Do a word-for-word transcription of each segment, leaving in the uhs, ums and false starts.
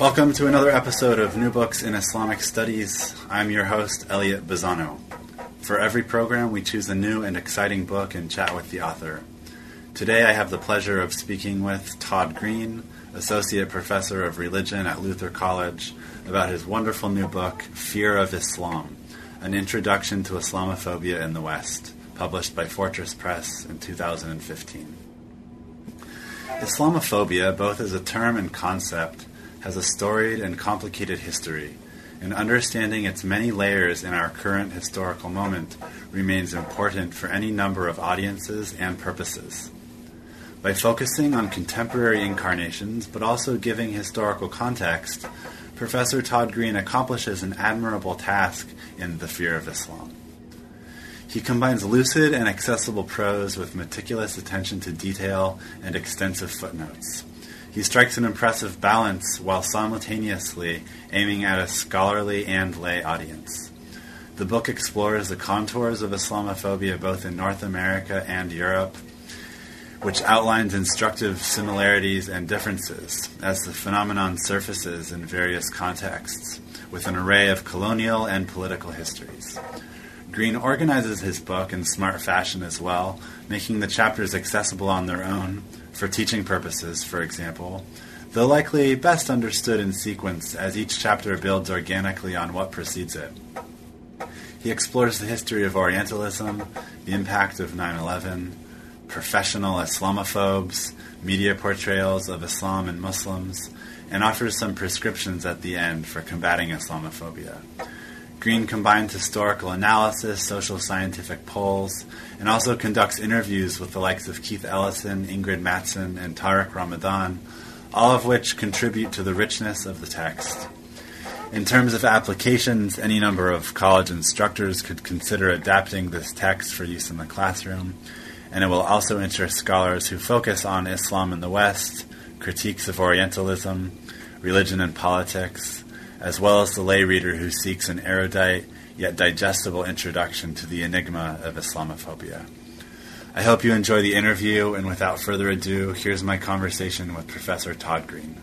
Welcome to another episode of New Books in Islamic Studies. I'm your host, Elliot Bazzano. For every program, we choose a new and exciting book and chat with the author. Today, I have the pleasure of speaking with Todd Green, Associate Professor of Religion at Luther College, about his wonderful new book, Fear of Islam, An Introduction to Islamophobia in the West, published by Fortress Press in two thousand fifteen. Islamophobia, both as a term and concept, has a storied and complicated history, and understanding its many layers in our current historical moment remains important for any number of audiences and purposes. By focusing on contemporary incarnations, but also giving historical context, Professor Todd Green accomplishes an admirable task in The Fear of Islam. He combines lucid and accessible prose with meticulous attention to detail and extensive footnotes. He strikes an impressive balance while simultaneously aiming at a scholarly and lay audience. The book explores the contours of Islamophobia both in North America and Europe, which outlines instructive similarities and differences as the phenomenon surfaces in various contexts, with an array of colonial and political histories. Green organizes his book in smart fashion as well, making the chapters accessible on their own, for teaching purposes, for example, though likely best understood in sequence as each chapter builds organically on what precedes it. He explores the history of Orientalism, the impact of nine eleven, professional Islamophobes, media portrayals of Islam and Muslims, and offers some prescriptions at the end for combating Islamophobia. Green combines historical analysis, social scientific polls, and also conducts interviews with the likes of Keith Ellison, Ingrid Mattson, and Tariq Ramadan, all of which contribute to the richness of the text. In terms of applications, any number of college instructors could consider adapting this text for use in the classroom, and it will also interest scholars who focus on Islam in the West, critiques of Orientalism, religion and politics, as well as the lay reader who seeks an erudite yet digestible introduction to the enigma of Islamophobia. I hope you enjoy the interview, and without further ado, here's my conversation with Professor Todd Green.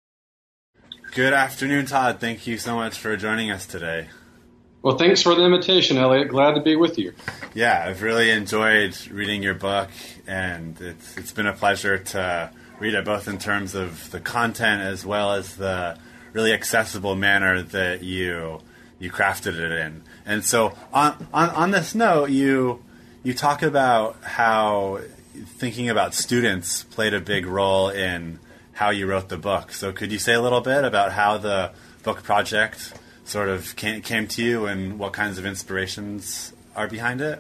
Good afternoon, Todd. Thank you so much for joining us today. Well, thanks for the invitation, Elliot. Glad to be with you. Yeah, I've really enjoyed reading your book, and it's it's been a pleasure to read it both in terms of the content as well as the really accessible manner that you you crafted it in. And so on on, on this note, you you talk about how thinking about students played a big role in how you wrote the book. So could you say a little bit about how the book project sort of came, came to you and what kinds of inspirations are behind it?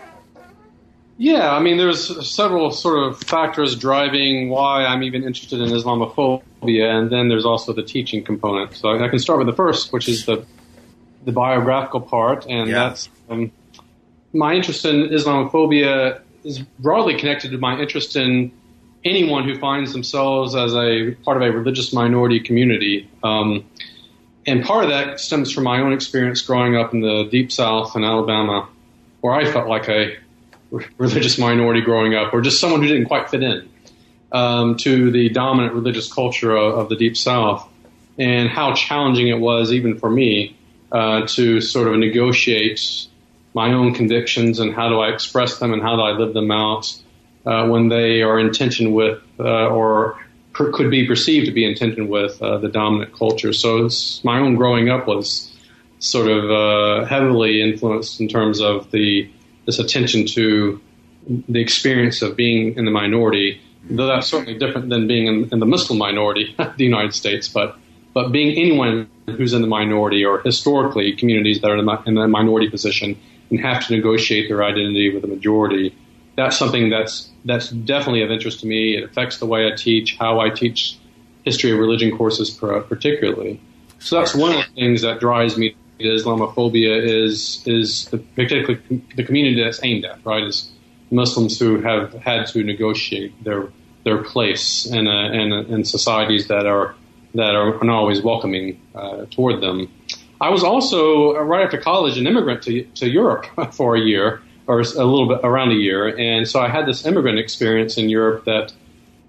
Yeah, I mean, there's several sort of factors driving why I'm even interested in Islamophobia, and then there's also the teaching component. So I can start with the first, which is the the biographical part, and yeah. that's um, my interest in Islamophobia is broadly connected to my interest in anyone who finds themselves as a part of a religious minority community. Um, and part of that stems from my own experience growing up in the Deep South in Alabama, where I felt like a religious minority growing up, or just someone who didn't quite fit in um, to the dominant religious culture of, of the Deep South, and how challenging it was even for me uh, to sort of negotiate my own convictions and how do I express them and how do I live them out uh, when they are in tension with uh, or per- could be perceived to be in tension with uh, the dominant culture. So it's, my own growing up was sort of uh, heavily influenced in terms of the this attention to the experience of being in the minority, though that's certainly different than being in, in the Muslim minority of the United States, but but being anyone who's in the minority, or historically communities that are in the, in the minority position and have to negotiate their identity with the majority, that's something that's that's definitely of interest to me. It affects the way I teach, how I teach history of religion courses particularly. So that's one of the things that drives me. Islamophobia is is the, particularly the community that's aimed at, right? Is Muslims who have had to negotiate their their place in a, in, a, in societies that are that are not always welcoming uh, toward them. I was also uh, right after college an immigrant to to Europe for a year, or a little bit around a year, and so I had this immigrant experience in Europe that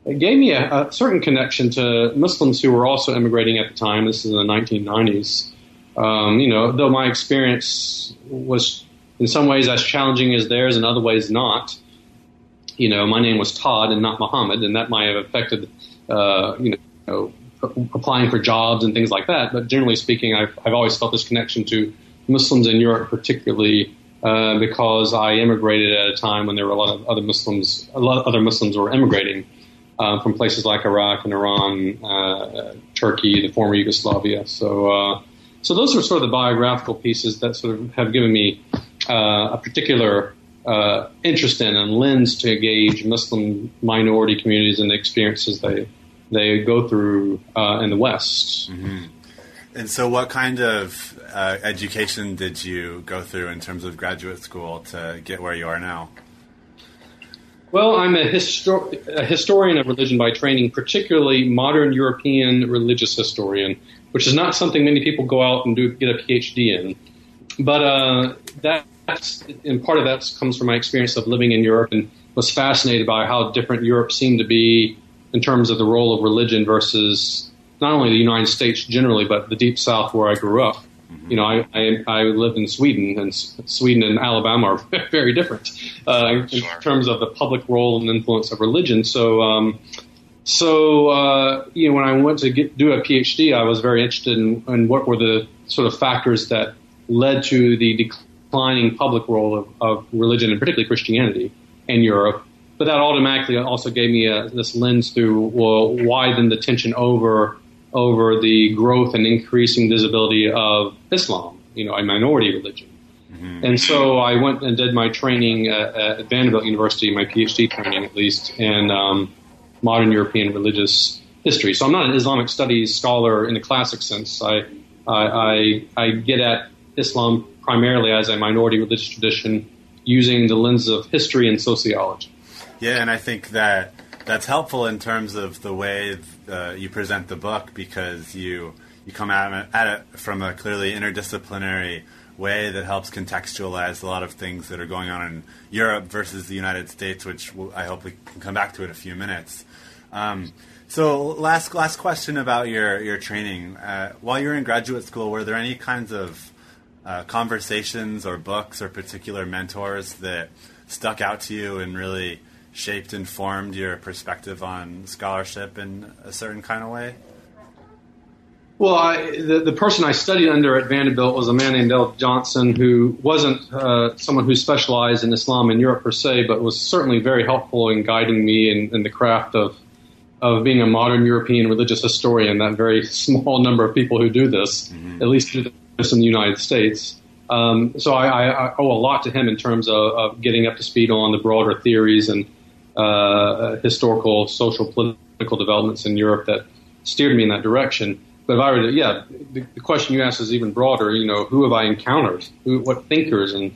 it gave me a, a certain connection to Muslims who were also immigrating at the time. This is in the nineteen nineties. Um, you know, though my experience was in some ways as challenging as theirs, in other ways not. You know, my name was Todd and not Muhammad, and that might have affected, uh, you know, applying for jobs and things like that. But generally speaking, I've, I've always felt this connection to Muslims in Europe, particularly uh, because I immigrated at a time when there were a lot of other Muslims, a lot of other Muslims were immigrating uh, from places like Iraq and Iran, uh, Turkey, the former Yugoslavia. So, uh, so those are sort of the biographical pieces that sort of have given me uh, a particular uh, interest in and lens to gauge Muslim minority communities and the experiences they they go through uh, in the West. Mm-hmm. And so what kind of uh, education did you go through in terms of graduate school to get where you are now? Well, I'm a, histor- a historian of religion by training, particularly modern European religious historian, which is not something many people go out and do get a P H D in. But uh, that's, and part of that comes from my experience of living in Europe, and was fascinated by how different Europe seemed to be in terms of the role of religion versus not only the United States generally, but the Deep South where I grew up. Mm-hmm. You know, I, I, I live in Sweden, and Sweden and Alabama are very different uh, in, sure. in terms of the public role and influence of religion. So, um, so uh, you know, when I went to get, do a P H D, I was very interested in, in what were the sort of factors that led to the declining public role of, of religion, and particularly Christianity, in Europe. But that automatically also gave me a, this lens through, well, why then the tension over over the growth and increasing visibility of Islam, you know, a minority religion. Mm-hmm. And so I went and did my training at, at Vanderbilt University, my P H D training at least, in um, modern European religious history. So I'm not an Islamic studies scholar in the classic sense. I, I, I, I get at Islam primarily as a minority religious tradition using the lens of history and sociology. Yeah, and I think that that's helpful in terms of the way uh, you present the book, because you you come at it, at it from a clearly interdisciplinary way that helps contextualize a lot of things that are going on in Europe versus the United States, which I hope we can come back to in a few minutes. Um, so last last question about your, your training. Uh, while you were in graduate school, were there any kinds of uh, conversations or books or particular mentors that stuck out to you and really shaped and formed your perspective on scholarship in a certain kind of way? Well, I, the, the person I studied under at Vanderbilt was a man named L. Johnson, who wasn't uh, someone who specialized in Islam in Europe per se, but was certainly very helpful in guiding me in, in the craft of of being a modern European religious historian, that very small number of people who do this, mm-hmm. at least do this in the United States. Um, so I, I owe a lot to him in terms of, of getting up to speed on the broader theories and uh, historical, social, political developments in Europe that steered me in that direction. But if I were to, yeah, the, the question you asked is even broader. You know, who have I encountered? Who, what thinkers and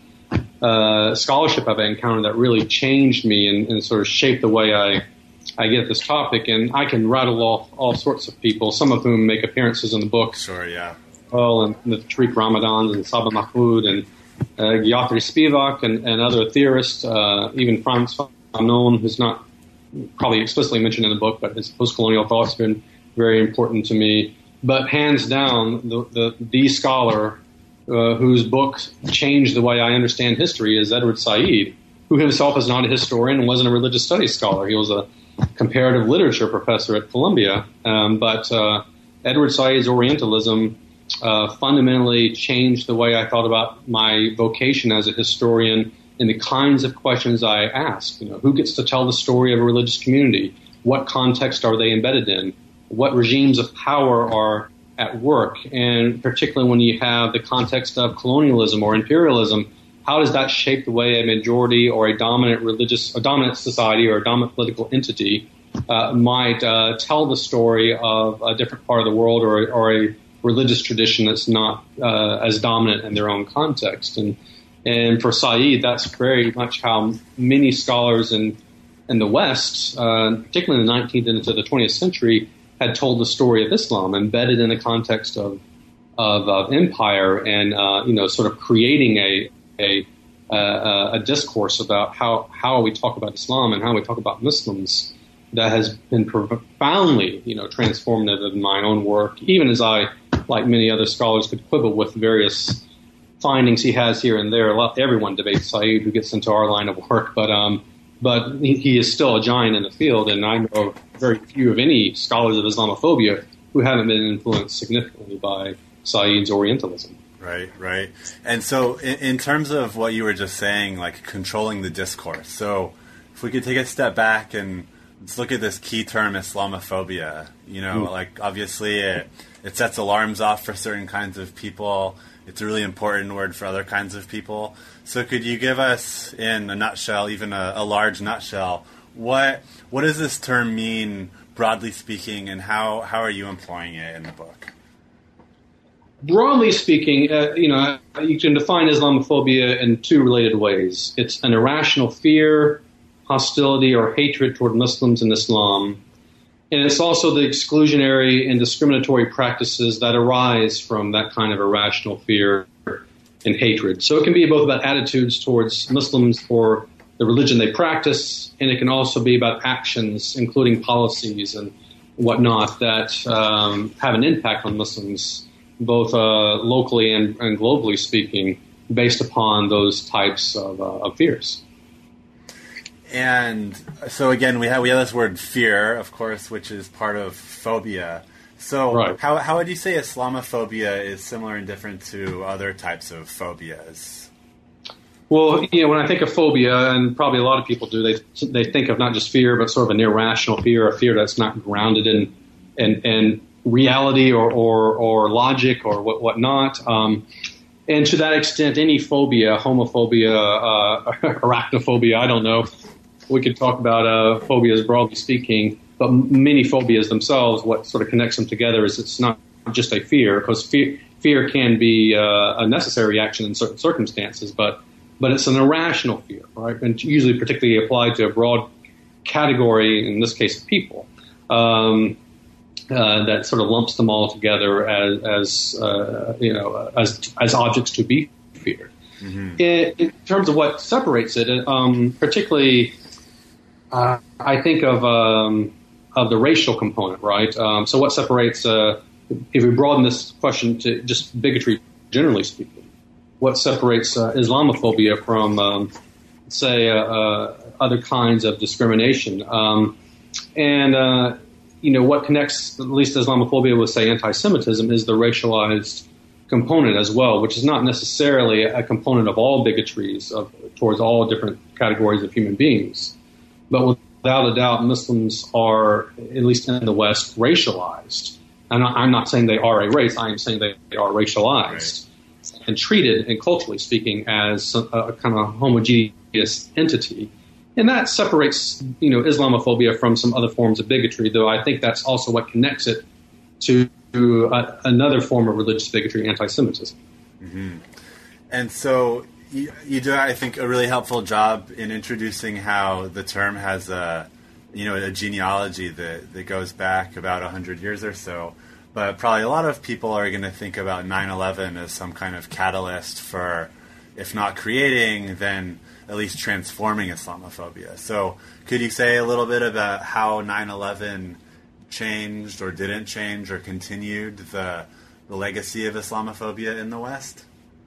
uh, scholarship have I encountered that really changed me and, and sort of shaped the way I I get this topic? And I can rattle off all sorts of people, some of whom make appearances in the book. Sure, yeah. Well, and the Tariq Ramadans and Saba Mahmoud and uh, Gayatri Spivak and, and other theorists, uh, even Frans Fanon, who's not probably explicitly mentioned in the book, but his post-colonial thoughts have been very important to me. But hands down, the the, the scholar uh, whose book changed the way I understand history is Edward Said, who himself is not a historian and wasn't a religious studies scholar. He was a comparative literature professor at Columbia. Um, but uh, Edward Said's Orientalism uh, fundamentally changed the way I thought about my vocation as a historian and the kinds of questions I ask. You know, who gets to tell the story of a religious community? What context are they embedded in? What regimes of power are at work? And particularly when you have the context of colonialism or imperialism, how does that shape the way a majority or a dominant religious, a dominant society or a dominant political entity uh, might uh, tell the story of a different part of the world or, or a religious tradition that's not uh, as dominant in their own context? And and for Said, that's very much how many scholars in in the West, uh, particularly in the nineteenth and into the twentieth century, had told the story of Islam, embedded in the context of of, of empire, and uh, you know, sort of creating a a, uh, a discourse about how how we talk about Islam and how we talk about Muslims that has been profoundly, you know, transformative in my own work, even as I, like many other scholars, could quibble with various findings he has here and there. A lot, everyone debates Said, who gets into our line of work, but um, but he, he is still a giant in the field, and I know very few of any scholars of Islamophobia who haven't been influenced significantly by Said's Orientalism. Right, right. And so in, in terms of what you were just saying, like controlling the discourse, so if we could take a step back and let's look at this key term, Islamophobia. You know, mm. like obviously it, it sets alarms off for certain kinds of people. It's a really important word for other kinds of people. So could you give us, in a nutshell, even a, a large nutshell, what what does this term mean, broadly speaking, and how, how are you employing it in the book? Broadly speaking, uh, you know, you can define Islamophobia in two related ways. It's an irrational fear, hostility, or hatred toward Muslims and Islam. And it's also the exclusionary and discriminatory practices that arise from that kind of irrational fear and hatred. So it can be both about attitudes towards Muslims or the religion they practice, and it can also be about actions, including policies and whatnot, that um, have an impact on Muslims, both uh, locally and, and globally speaking, based upon those types of, uh, of fears. And so again, we have we have this word fear, of course, which is part of phobia. So right. how how would you say Islamophobia is similar and different to other types of phobias? Well, you know, when I think of phobia, and probably a lot of people do, they they think of not just fear, but sort of an irrational fear, a fear that's not grounded in in, in reality or, or or logic or what whatnot. Um, and to that extent, any phobia, homophobia, uh, arachnophobia, I don't know. We could talk about uh, phobias broadly speaking, but many phobias themselves, what sort of connects them together is it's not just a fear, because fear, fear can be uh, a necessary reaction in certain circumstances, but but it's an irrational fear, right? And usually particularly applied to a broad category, in this case, of people, um, uh, that sort of lumps them all together as, as uh, you know, as as objects to be feared. Mm-hmm. In, in terms of what separates it, um, particularly. Uh, I think of um, of the racial component, right? Um, so what separates, uh, if we broaden this question to just bigotry generally speaking, what separates uh, Islamophobia from, um, say, uh, uh, other kinds of discrimination? Um, and, uh, you know, what connects at least Islamophobia with, say, anti-Semitism is the racialized component as well, which is not necessarily a component of all bigotries of, towards all different categories of human beings. But without a doubt, Muslims are, at least in the West, racialized. And I'm not saying they are a race. I am saying they are racialized right. and treated, and culturally speaking, as a, a kind of homogeneous entity. And that separates, you know, Islamophobia from some other forms of bigotry, though I think that's also what connects it to uh, another form of religious bigotry, anti-Semitism. Mm-hmm. And so... You, you do, I think, a really helpful job in introducing how the term has a, you know, a genealogy that, that goes back about a hundred years or so. But probably a lot of people are going to think about nine eleven as some kind of catalyst for, if not creating, then at least transforming Islamophobia. So could you say a little bit about how nine eleven changed or didn't change or continued the, the legacy of Islamophobia in the West?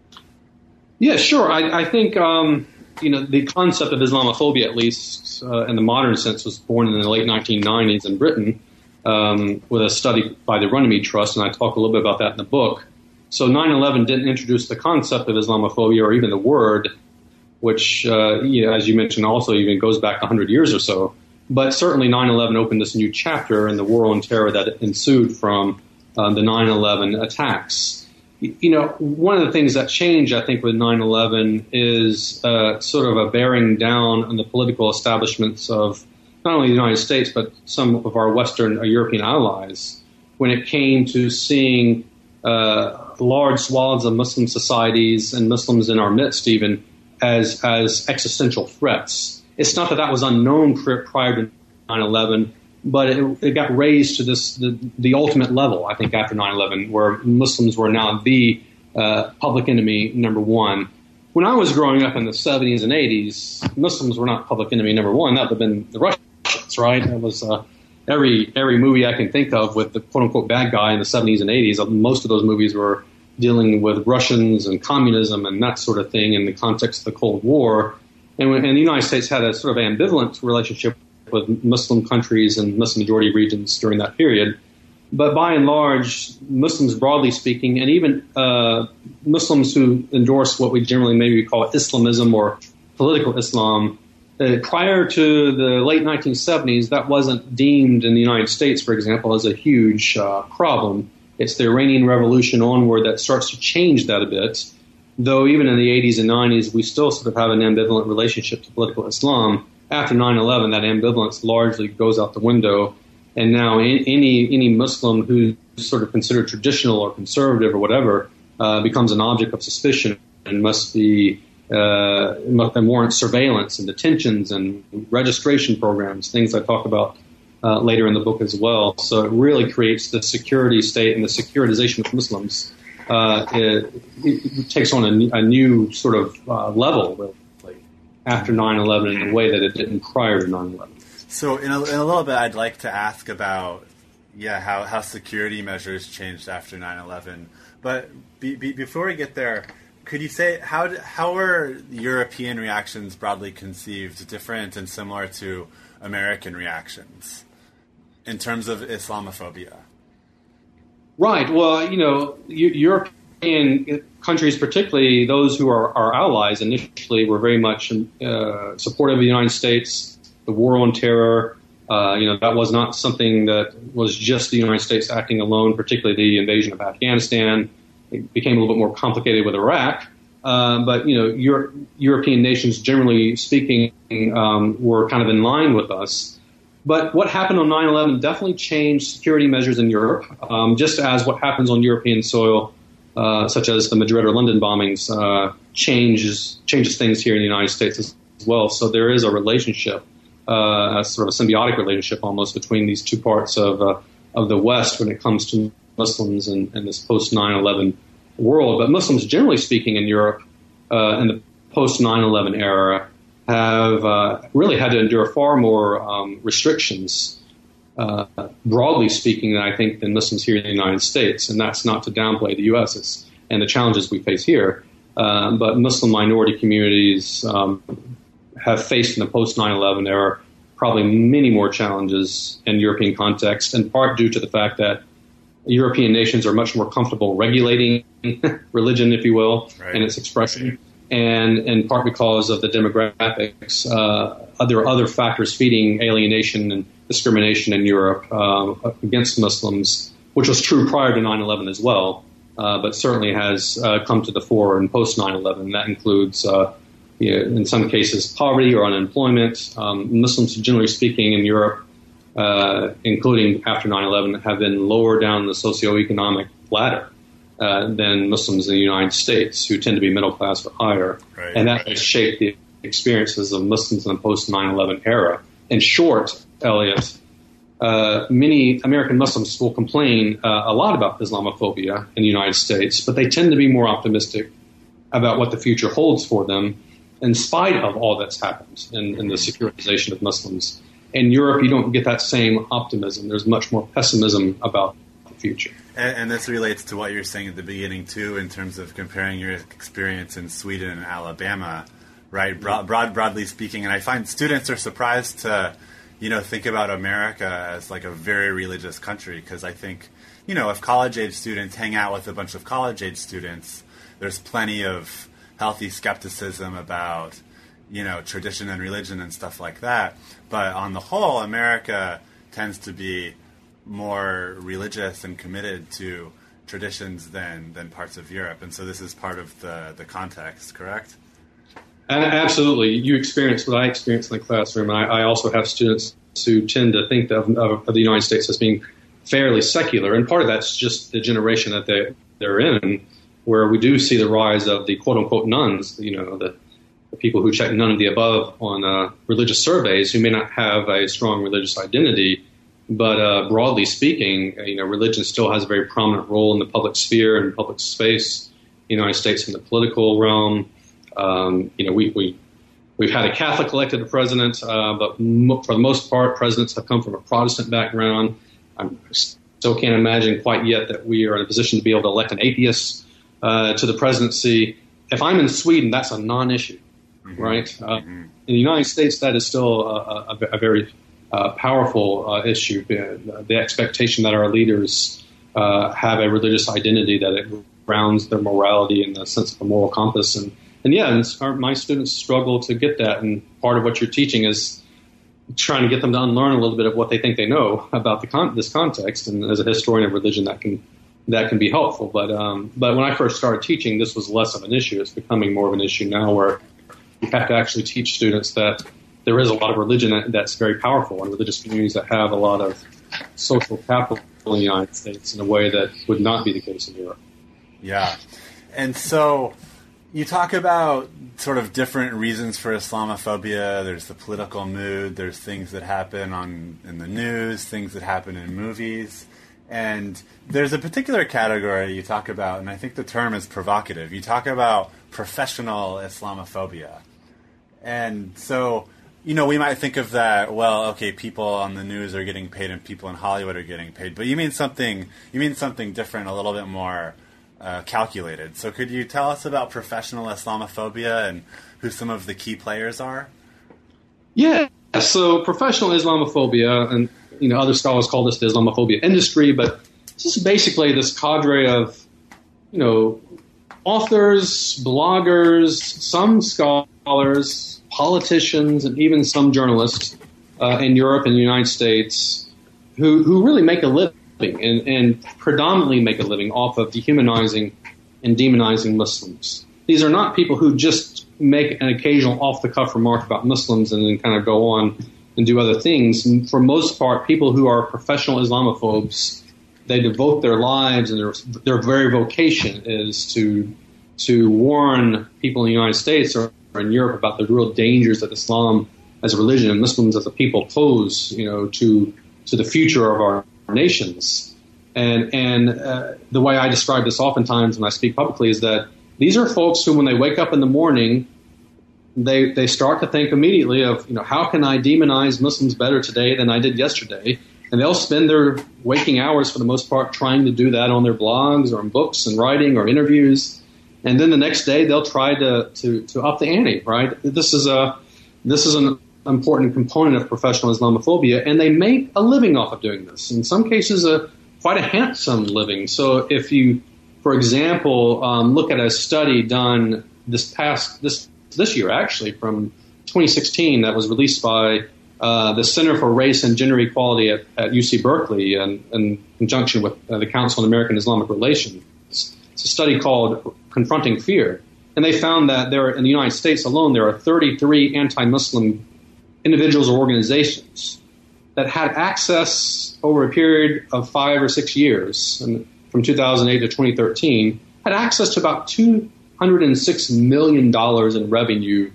Yeah, sure. I, I think, um, you know, the concept of Islamophobia, at least uh, in the modern sense, was born in the late nineteen nineties in Britain um, with a study by the Runnymede Trust, and I talk a little bit about that in the book. So nine eleven didn't introduce the concept of Islamophobia or even the word, which, uh, you know, as you mentioned, also even goes back one hundred years or so. But certainly nine eleven opened this new chapter in the war on terror that ensued from uh, the nine eleven attacks. You know, one of the things that changed, I think, with nine eleven is uh, sort of a bearing down on the political establishments of not only the United States, but some of our Western or European allies when it came to seeing uh, large swaths of Muslim societies and Muslims in our midst even as, as existential threats. It's not that that was unknown prior to nine eleven, but it, it got raised to this the, the ultimate level, I think, after nine eleven, where Muslims were now the uh, public enemy number one. When I was growing up in the seventies and eighties, Muslims were not public enemy number one. That would have been the Russians, violence, right? It was uh, every every movie I can think of with the quote-unquote bad guy in the seventies and eighties. Most of those movies were dealing with Russians and communism and that sort of thing in the context of the Cold War. And, when, and the United States had a sort of ambivalent relationship with Muslim countries and Muslim majority regions during that period. But by and large, Muslims broadly speaking, and even uh, Muslims who endorse what we generally maybe call Islamism or political Islam, uh, prior to the late nineteen seventies, that wasn't deemed in the United States, for example, as a huge uh, problem. It's the Iranian Revolution onward that starts to change that a bit. Though even in the eighties and nineties, we still sort of have an ambivalent relationship to political Islam. After nine eleven, that ambivalence largely goes out the window. And now any any Muslim who's sort of considered traditional or conservative or whatever uh, becomes an object of suspicion and must be uh, must warrant surveillance and detentions and registration programs, things I talk about uh, later in the book as well. So it really creates the security state and the securitization of Muslims. Uh, it, it takes on a, a new sort of uh, level really, after nine eleven in a way that it didn't prior to nine eleven. So in a, in a little bit, I'd like to ask about, yeah, how, how security measures changed after nine eleven. But be, be, before we get there, could you say how how are European reactions broadly conceived different and similar to American reactions in terms of Islamophobia? Right. Well, you know, European countries, particularly those who are our allies initially, were very much uh, supportive of the United States. The war on terror, uh, you know, that was not something that was just the United States acting alone, particularly the invasion of Afghanistan. It became a little bit more complicated with Iraq. Uh, but, you know, Euro- European nations, generally speaking, um, were kind of in line with us. But what happened on nine eleven definitely changed security measures in Europe, um, just as what happens on European soil, uh, such as the Madrid or London bombings, uh, changes changes things here in the United States as well. So there is a relationship. Uh, a sort of a symbiotic relationship almost between these two parts of uh, of the West when it comes to Muslims and, and this post nine eleven world. But Muslims, generally speaking, in Europe uh, in the post nine eleven era have uh, really had to endure far more um, restrictions, uh, broadly speaking, than I think than Muslims here in the United States. And that's not to downplay the U S It's, and the challenges we face here. Uh, but Muslim minority communities um, have faced in the post nine eleven era probably many more challenges in European context, in part due to the fact that European nations are much more comfortable regulating religion, if you will, right, and its expression, and in part because of the demographics. Uh, there are other factors feeding alienation and discrimination in Europe uh, against Muslims, which was true prior to nine eleven as well, uh, but certainly has uh, come to the fore in post nine eleven. That includes uh, You know, in some cases, poverty or unemployment. Um, Muslims, generally speaking, in Europe, uh, including after nine eleven, have been lower down the socioeconomic ladder uh, than Muslims in the United States, who tend to be middle class or higher. Right, and that right. has shaped the experiences of Muslims in the post nine eleven era. In short, Elliot, uh, many American Muslims will complain uh, a lot about Islamophobia in the United States, but they tend to be more optimistic about what the future holds for them, in spite of all that's happened in, in the securitization of Muslims. In Europe, you don't get that same optimism. There's much more pessimism about the future. And, and this relates to what you're saying at the beginning, too, in terms of comparing your experience in Sweden and Alabama, right? Broad, broad, broadly speaking, and I find students are surprised to, you know, think about America as like a very religious country, because I think, you know, if college-age students hang out with a bunch of college-age students, there's plenty of healthy skepticism about, you know, tradition and religion and stuff like that. But on the whole, America tends to be more religious and committed to traditions than, than parts of Europe. And so this is part of the, the context, correct? Absolutely. You experience what I experienced in the classroom. I, I also have students who tend to think of, of, of the United States as being fairly secular. And part of that's just the generation that they, they're in, where we do see the rise of the quote-unquote nuns, you know, the, the people who check none of the above on uh, religious surveys, who may not have a strong religious identity, but uh, broadly speaking, you know, religion still has a very prominent role in the public sphere and public space in the United States in the political realm. Um, you know, we, we we've had a Catholic elected president, uh, but mo- for the most part, presidents have come from a Protestant background. I still can't imagine quite yet that we are in a position to be able to elect an atheist uh, to the presidency. If I'm in Sweden, that's a non-issue, mm-hmm. right? Uh, mm-hmm. In the United States, that is still a, a, a very uh, powerful uh, issue. The, the expectation that our leaders uh, have a religious identity, that it grounds their morality and the sense of a moral compass. And, and yeah, and our, my students struggle to get that. And part of what you're teaching is trying to get them to unlearn a little bit of what they think they know about the con- this context. And as a historian of religion, that can that can be helpful. But um, but when I first started teaching, this was less of an issue. It's becoming more of an issue now, where you have to actually teach students that there is a lot of religion that's very powerful, and religious communities that have a lot of social capital in the United States in a way that would not be the case in Europe. Yeah. And so you talk about sort of different reasons for Islamophobia. There's the political mood. There's things that happen on in the news, things that happen in movies. And there's a particular category you talk about, and I think the term is provocative. You talk about professional Islamophobia. And so, you know, we might think of that, well, okay, people on the news are getting paid and people in Hollywood are getting paid. But you mean something you mean something different, a little bit more uh, calculated. So could you tell us about professional Islamophobia and who some of the key players are? Yeah, so professional Islamophobia, and you know, other scholars call this the Islamophobia industry, but this is basically this cadre of, you know, authors, bloggers, some scholars, politicians, and even some journalists uh, in Europe and the United States who, who really make a living and, and predominantly make a living off of dehumanizing and demonizing Muslims. These are not people who just make an occasional off-the-cuff remark about Muslims and then kind of go on and do other things. And for most part, people who are professional Islamophobes, they devote their lives and their their very vocation is to to warn people in the United States or in Europe about the real dangers that Islam as a religion and Muslims as a people pose, you know, to to the future of our nations. And and uh, the way I describe this oftentimes when I speak publicly is that these are folks who, when they wake up in the morning, they they start to think immediately of, you know, how can I demonize Muslims better today than I did yesterday? And they'll spend their waking hours, for the most part, trying to do that on their blogs or in books and writing or interviews. And then the next day they'll try to to, to up the ante, right? This is a this is an important component of professional Islamophobia, and they make a living off of doing this. In some cases, a quite a handsome living. So if you, for example, um, look at a study done this past this this year, actually, from twenty sixteen, that was released by uh, the Center for Race and Gender Equality at, at U C Berkeley, and in conjunction with uh, the Council on American Islamic Relations. It's a study called Confronting Fear, and they found that there, in the United States alone, there are thirty-three anti-Muslim individuals or organizations that had access over a period of five or six years, and from two thousand eight to twenty thirteen, had access to about two hundred six million dollars in revenue,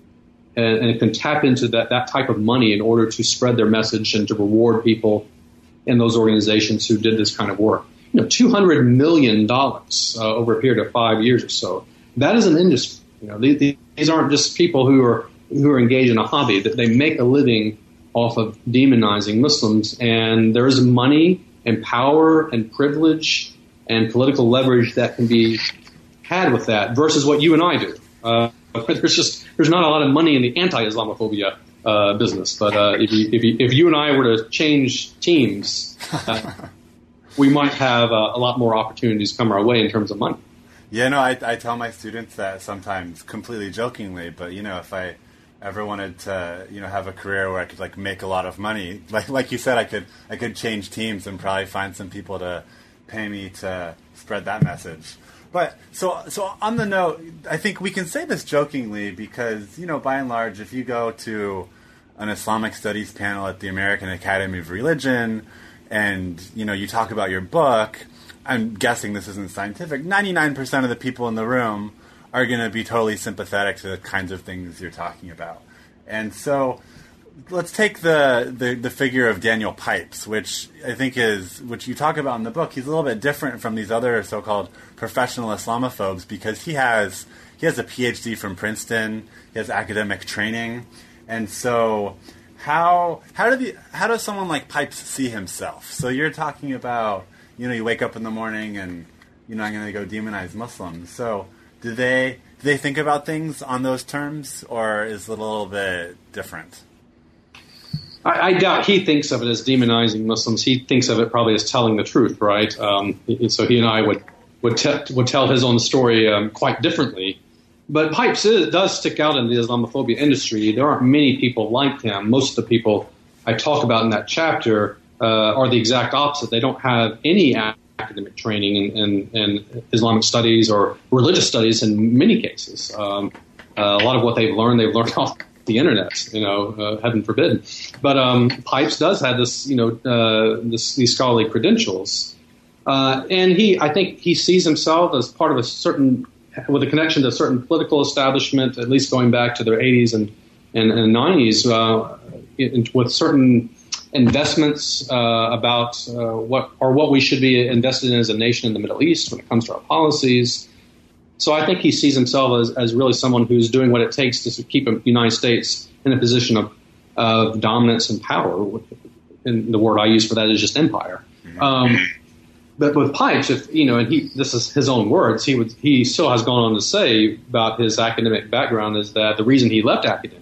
and, and it can tap into that, that type of money in order to spread their message and to reward people in those organizations who did this kind of work. You know, two hundred million dollars uh, over a period of five years or so. That is an industry. You know, these, these aren't just people who are who are engaged in a hobby. That they make a living off of demonizing Muslims, and there is money and power and privilege and political leverage that can be had with that versus what you and I do. Uh, there's just there's not a lot of money in the anti-Islamophobia uh, business, but uh, if, you, if, you, if you and I were to change teams, uh, we might have uh, a lot more opportunities come our way in terms of money. Yeah, no, I, I tell my students that sometimes completely jokingly, but you know, if I ever wanted to, you know, have a career where I could like make a lot of money, like like you said, I could I could change teams and probably find some people to pay me to spread that message. But so so on the note, I think we can say this jokingly because, you know, by and large, if you go to an Islamic studies panel at the American Academy of Religion and, you know, you talk about your book, I'm guessing this isn't scientific, ninety-nine percent of the people in the room are going to be totally sympathetic to the kinds of things you're talking about. And so let's take the, the, the figure of Daniel Pipes, which I think is, which you talk about in the book. He's a little bit different from these other so-called professional Islamophobes because he has he has a P H D from Princeton. He has academic training, and so how how do the how does someone like Pipes see himself? So you're talking about, you know, you wake up in the morning and, you know, I'm going to go demonize Muslims. So do they do they think about things on those terms, or is it a little bit different? I, I doubt he thinks of it as demonizing Muslims. He thinks of it probably as telling the truth, right? Um, so he and I would would, te- would tell his own story um, quite differently. But Pipes is, does stick out in the Islamophobia industry. There aren't many people like him. Most of the people I talk about in that chapter uh, are the exact opposite. They don't have any academic training in, in, in Islamic studies or religious studies in many cases. Um, uh, a lot of what they've learned, they've learned off the internet, you know, uh, heaven forbid. But um, Pipes does have this, you know, uh, this, these scholarly credentials. Uh, and he, I think he sees himself as part of a certain, with a connection to a certain political establishment, at least going back to the eighties and, and, and nineties, uh, in, with certain investments uh, about uh, what or what we should be invested in as a nation in the Middle East when it comes to our policies. So I think he sees himself as, as really someone who's doing what it takes to keep the United States in a position of, of dominance and power. And the word I use for that is just empire. Um, but with Pipes, if you know, and he this is his own words, he would he still has gone on to say about his academic background is that the reason he left academia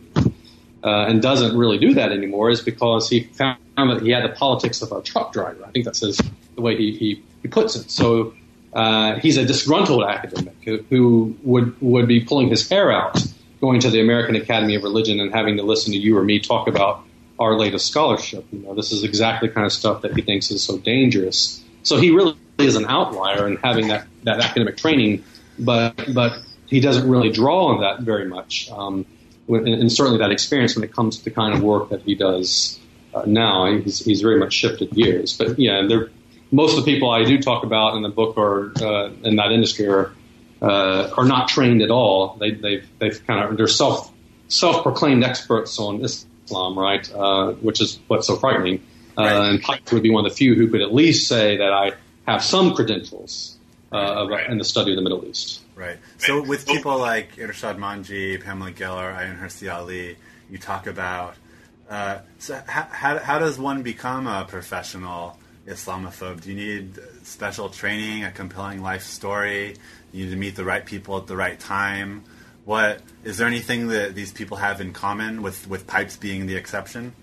uh, and doesn't really do that anymore is because he found that he had the politics of a truck driver. I think that's his, the way he, he, he puts it. So uh, he's a disgruntled academic who, who would would be pulling his hair out, going to the American Academy of Religion and having to listen to you or me talk about our latest scholarship. You know, this is exactly the kind of stuff that he thinks is so dangerous. So he really is an outlier in having that, that academic training, but but he doesn't really draw on that very much, um, and, and certainly that experience when it comes to the kind of work that he does uh, now. He's, he's very much shifted gears. But yeah, there, most of the people I do talk about in the book are uh, in that industry are uh, are not trained at all. They, they've they've kind of they're self self proclaimed experts on Islam, right? Uh, which is what's so frightening. Uh, right. And Pipes would be one of the few who could at least say that I have some credentials uh, of, right. in the study of the Middle East. Right. So with people like Irshad Manji, Pamela Geller, Ayaan Hirsi Ali, you talk about, uh, so how, how, how does one become a professional Islamophobe? Do you need special training, a compelling life story? Do you need to meet the right people at the right time? What is there anything that these people have in common with, with Pipes being the exception?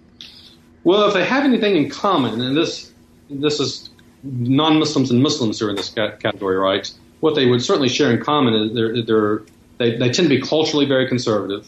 Well, if they have anything in common, and this this is non-Muslims and Muslims who are in this category, right? What they would certainly share in common is they're, they're, they they tend to be culturally very conservative.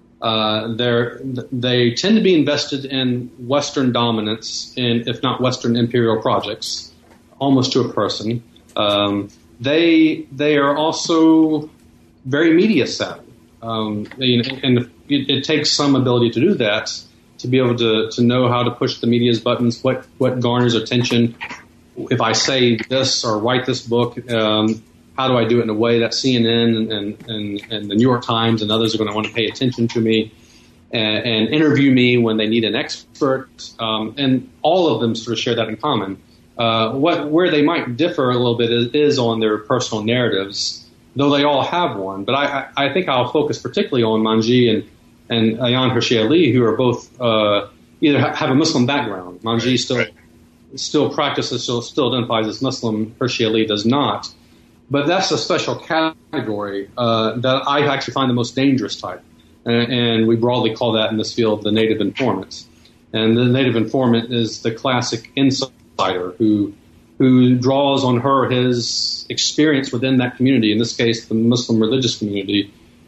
Uh, they're they tend to be invested in Western dominance, in if not Western imperial projects, almost to a person. Um, they they are also very media savvy, um, and, and it, it takes some ability to do that, to be able to, to know how to push the media's buttons, what, what garners attention. If I say this or write this book, um, how do I do it in a way that C N N and, and, and the New York Times and others are going to want to pay attention to me and, and interview me when they need an expert? Um, and all of them sort of share that in common. Uh, what where they might differ a little bit is, is on their personal narratives, though they all have one. But I, I, I think I'll focus particularly on Manji and and Ayaan Hirsi Ali, who are both uh, either ha- have a Muslim background. Manji right, still right. still practices, still, still identifies as Muslim. Hirsi Ali does not. But that's a special category uh, that I actually find the most dangerous type. And, and we broadly call that in this field the native informant. And the native informant is the classic insider who who draws on her his experience within that community, in this case the Muslim religious community,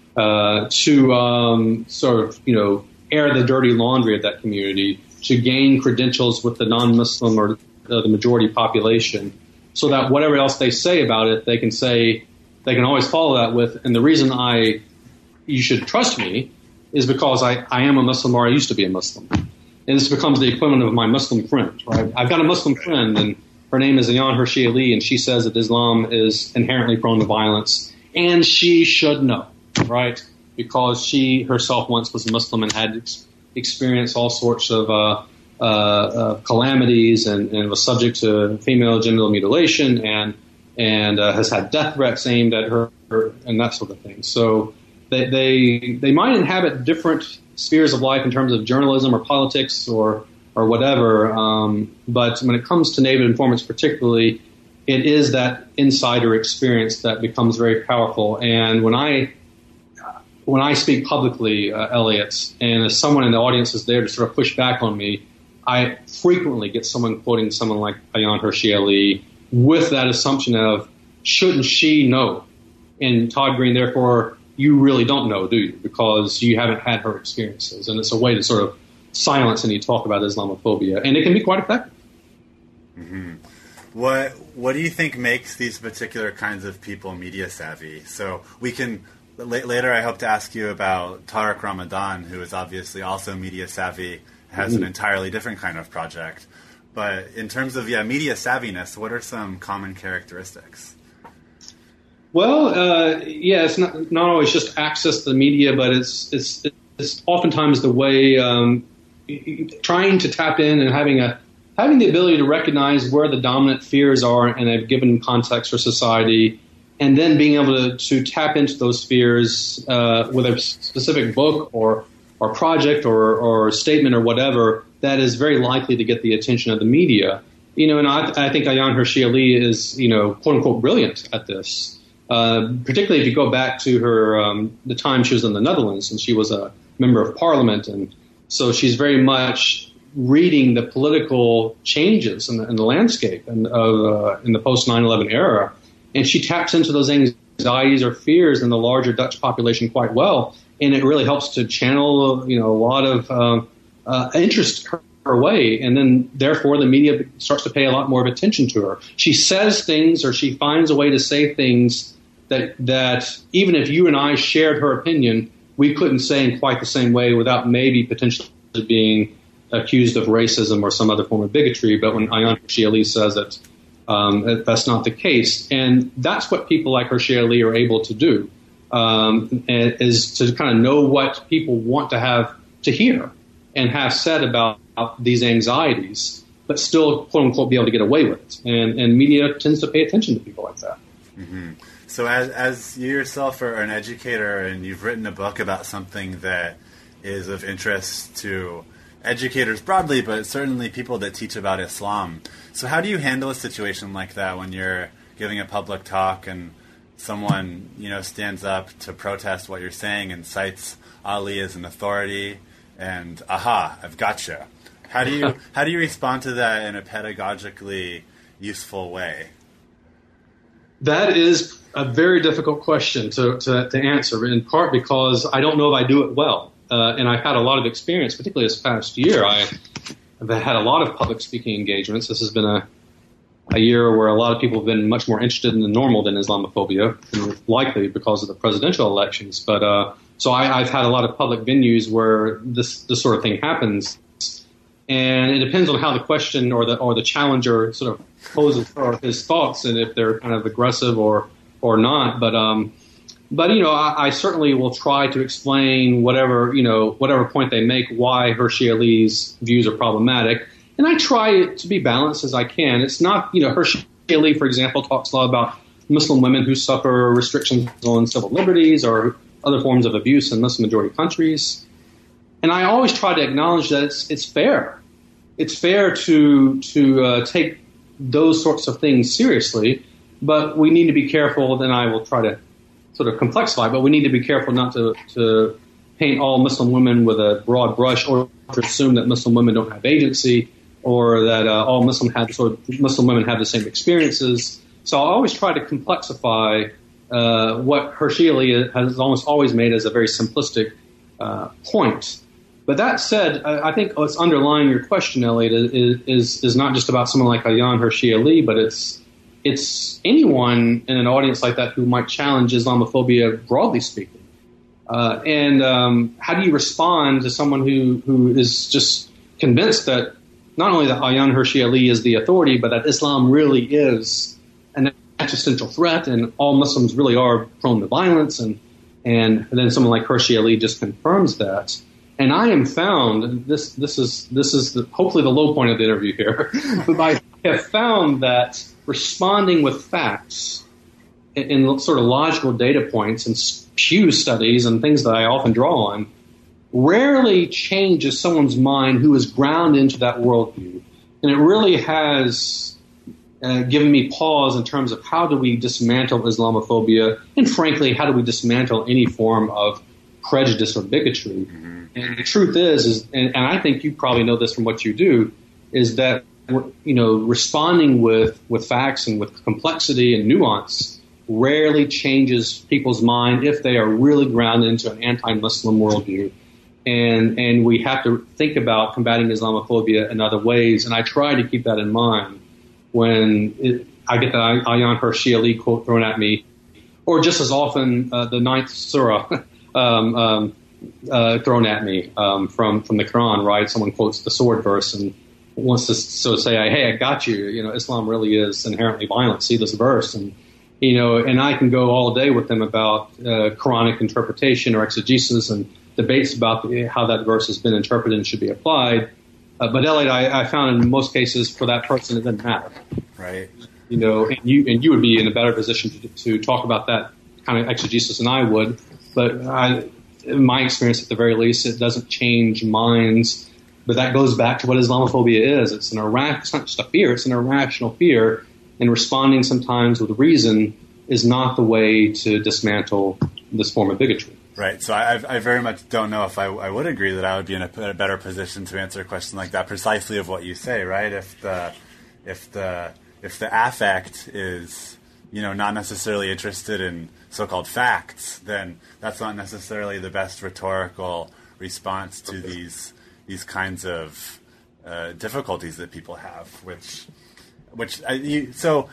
Uh, to um, sort of, you know, air the dirty laundry of that community, to gain credentials with the non-Muslim or uh, the majority population, so that whatever else they say about it, they can say, they can always follow that with, and the reason I, you should trust me is because I, I am a Muslim, or I used to be a Muslim. And this becomes the equivalent of my Muslim friend, right? I've got a Muslim friend, and her name is Ayaan Hirsi Ali, and she says that Islam is inherently prone to violence, and she should know. Right, because she herself once was a Muslim and had ex- experienced all sorts of uh, uh, uh, calamities and, and was subject to female genital mutilation and and uh, has had death threats aimed at her, her and that sort of thing. So they, they they might inhabit different spheres of life in terms of journalism or politics or or whatever. Um, but when it comes to native informants particularly, it is that insider experience that becomes very powerful. And when I when I speak publicly, uh, Elliot, and as someone in the audience is there to sort of push back on me, I frequently get someone quoting someone like Ayaan Hirsi Ali with that assumption of, shouldn't she know? And Todd Green, therefore, you really don't know, do you? Because you haven't had her experiences. And it's a way to sort of silence any talk about Islamophobia. And it can be quite effective. Mm-hmm. What What do you think makes these particular kinds of people media savvy? So we can... Later, I hope to ask you about Tariq Ramadan, who is obviously also media savvy, has an entirely different kind of project. But in terms of yeah, media savviness, what are some common characteristics? Well, uh, yeah, it's not not always just access to the media, but it's it's it's oftentimes the way um, trying to tap in and having a having the ability to recognize where the dominant fears are in a given context or society. And then being able to, to tap into those fears uh, with a specific book or or project or, or statement or whatever that is very likely to get the attention of the media. You know, and I, I think Ayaan Hirsi Ali is, you know, quote unquote brilliant at this. Uh, particularly if you go back to her um, the time she was in the Netherlands and she was a member of parliament, and so she's very much reading the political changes in the, in the landscape and uh, in the post nine eleven era. And she taps into those anxieties or fears in the larger Dutch population quite well, and it really helps to channel, you know, a lot of um, uh, interest her, her way, and then therefore the media starts to pay a lot more of attention to her. She says things, or she finds a way to say things that that even if you and I shared her opinion, we couldn't say in quite the same way without maybe potentially being accused of racism or some other form of bigotry. But when Ayaan Hirsi Ali says that. Um, that's not the case. And that's what people like Hirsi Ali are able to do, um, is to kind of know what people want to have to hear and have said about, about these anxieties, but still, quote unquote, be able to get away with it. And, and media tends to pay attention to people like that. Mm-hmm. So as, as you yourself are an educator and you've written a book about something that is of interest to educators broadly, but certainly people that teach about Islam. So how do you handle a situation like that when you're giving a public talk and someone, you know, stands up to protest what you're saying and cites Ali as an authority and, aha, I've gotcha. How do you how do you respond to that in a pedagogically useful way? That is a very difficult question to, to, to answer, in part because I don't know if I do it well. Uh, and I've had a lot of experience, particularly this past year. I, I've had a lot of public speaking engagements. This has been a, a year where a lot of people have been much more interested in the normal than Islamophobia, and likely because of the presidential elections. But uh, so I, I've had a lot of public venues where this this sort of thing happens, and it depends on how the question or the or the challenger sort of poses or his thoughts, and if they're kind of aggressive or or not. But um, But, you know, I, I certainly will try to explain whatever, you know, whatever point they make, why Hirsi Ali's views are problematic. And I try to be balanced as I can. It's not, you know, Hirsi Ali, for example, talks a lot about Muslim women who suffer restrictions on civil liberties or other forms of abuse in Muslim-majority countries. And I always try to acknowledge that it's, it's fair. It's fair to, to uh, take those sorts of things seriously, but we need to be careful. Then I will try to sort of complexify, but we need to be careful not to, to paint all Muslim women with a broad brush or to assume that Muslim women don't have agency or that uh, all Muslim, have, sort of, Muslim women have the same experiences. So I always try to complexify uh, what Hirsi Ali has almost always made as a very simplistic uh, point. But that said, I, I think what's underlying your question, Elliot, is, is, is not just about someone like Ayaan Hirsi Ali, but it's It's anyone in an audience like that who might challenge Islamophobia, broadly speaking. Uh, and um, how do you respond to someone who, who is just convinced that not only that Ayaan Hirsi Ali is the authority, but that Islam really is an existential threat and all Muslims really are prone to violence, and, and then someone like Hirsi Ali just confirms that. And I am found, this this is this is the, hopefully the low point of the interview here, but I have found that responding with facts in, in sort of logical data points and Pew studies and things that I often draw on rarely changes someone's mind who is grounded into that worldview. And it really has uh, given me pause in terms of how do we dismantle Islamophobia, and frankly, how do we dismantle any form of prejudice or bigotry. Mm-hmm. And the truth is, is and, and I think you probably know this from what you do, is that, you know, responding with, with facts and with complexity and nuance rarely changes people's mind if they are really grounded into an anti-Muslim worldview. And and we have to think about combating Islamophobia in other ways. And I try to keep that in mind when it, I get the Ayan Hirsi Ali quote thrown at me, or just as often uh, the ninth surah um, um, uh, thrown at me um, from, from the Quran, right? Someone quotes the sword verse and wants to so say, hey, I got you. You know, Islam really is inherently violent. See this verse. And You know, and I can go all day with them about uh, Quranic interpretation or exegesis and debates about the, how that verse has been interpreted and should be applied. Uh, but Elliot, I, I found in most cases for that person it doesn't matter. Right. You know, and you and you would be in a better position to, to talk about that kind of exegesis than I would. But I, in my experience, at the very least, it doesn't change minds. But that goes back to what Islamophobia is. It's an irra- It's not just a fear; it's an irrational fear. And responding sometimes with reason is not the way to dismantle this form of bigotry. Right. So I, I very much don't know if I, I would agree that I would be in a, a better position to answer a question like that, precisely of what you say, right? If the if the if the affect is, you know, not necessarily interested in so-called facts, then that's not necessarily the best rhetorical response to these these kinds of uh, difficulties that people have, which. Which uh, you, so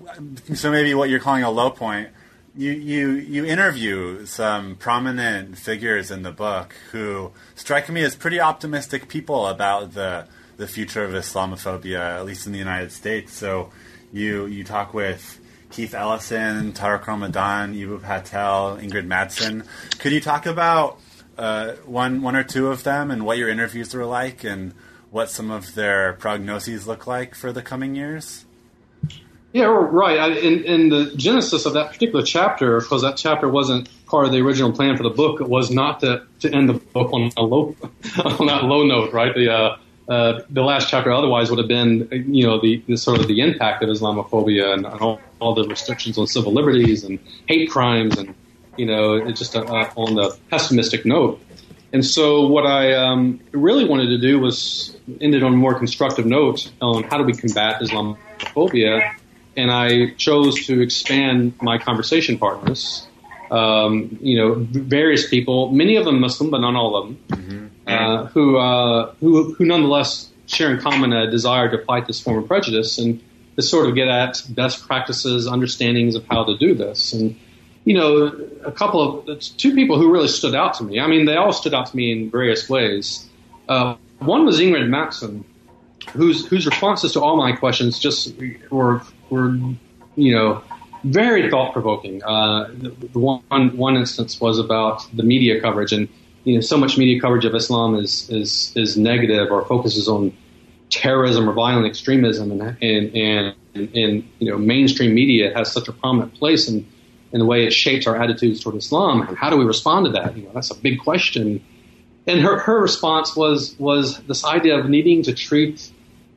so maybe what you're calling a low point. You, you you interview some prominent figures in the book who strike me as pretty optimistic people about the the future of Islamophobia, at least in the United States. So you you talk with Keith Ellison, Tariq Ramadan, Eboo Patel, Ingrid Mattson. Could you talk about uh, one one or two of them and what your interviews were like and what some of their prognoses look like for the coming years? Yeah, right. I, in, in the genesis of that particular chapter, because that chapter wasn't part of the original plan for the book, it was not to, to end the book on a low on that low note, right? The uh, uh, the last chapter otherwise would have been, you know, the, the sort of the impact of Islamophobia and, and all, all the restrictions on civil liberties and hate crimes, and you know, it just uh, on the pessimistic note. And so what I um, really wanted to do was ended on a more constructive note on how do we combat Islamophobia. And I chose to expand my conversation partners, um, you know, various people, many of them Muslim, but not all of them, mm-hmm. uh, who, uh, who who nonetheless share in common a desire to fight this form of prejudice and to sort of get at best practices, understandings of how to do this. And you know, a couple of, two people who really stood out to me. I mean, they all stood out to me in various ways. Uh, one was Ingrid Mattson, whose whose responses to all my questions just were, were you know, very thought-provoking. Uh, the, the one, one instance was about the media coverage, and, you know, so much media coverage of Islam is, is, is negative or focuses on terrorism or violent extremism, and, and, and, and you know, mainstream media has such a prominent place in in the way it shapes our attitudes toward Islam. And how do we respond to that? You know, that's a big question. And her, her response was was this idea of needing to treat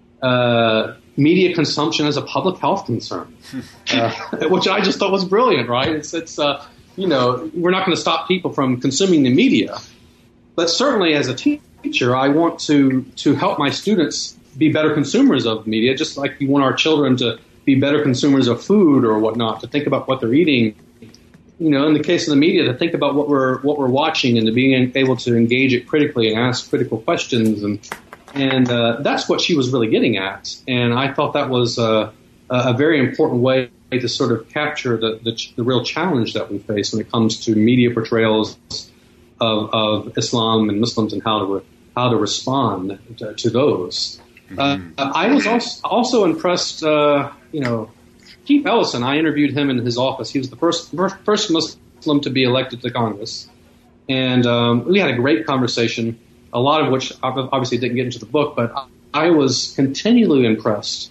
uh, media consumption as a public health concern, uh, which I just thought was brilliant, right? It's, it's uh, you know, we're not going to stop people from consuming the media. But certainly as a teacher, I want to, to help my students be better consumers of media, just like you want our children to be better consumers of food or whatnot, to think about what they're eating. You know, in the case of the media, to think about what we're what we're watching and to being able to engage it critically and ask critical questions, and and uh, that's what she was really getting at. And I thought that was uh, a very important way to sort of capture the, the the real challenge that we face when it comes to media portrayals of, of Islam and Muslims and how to re, how to respond to, to those. Mm-hmm. Uh, I was also, also impressed. Uh, you know, Keith Ellison, I interviewed him in his office. He was the first first Muslim to be elected to Congress. And um, we had a great conversation, a lot of which obviously didn't get into the book, but I was continually impressed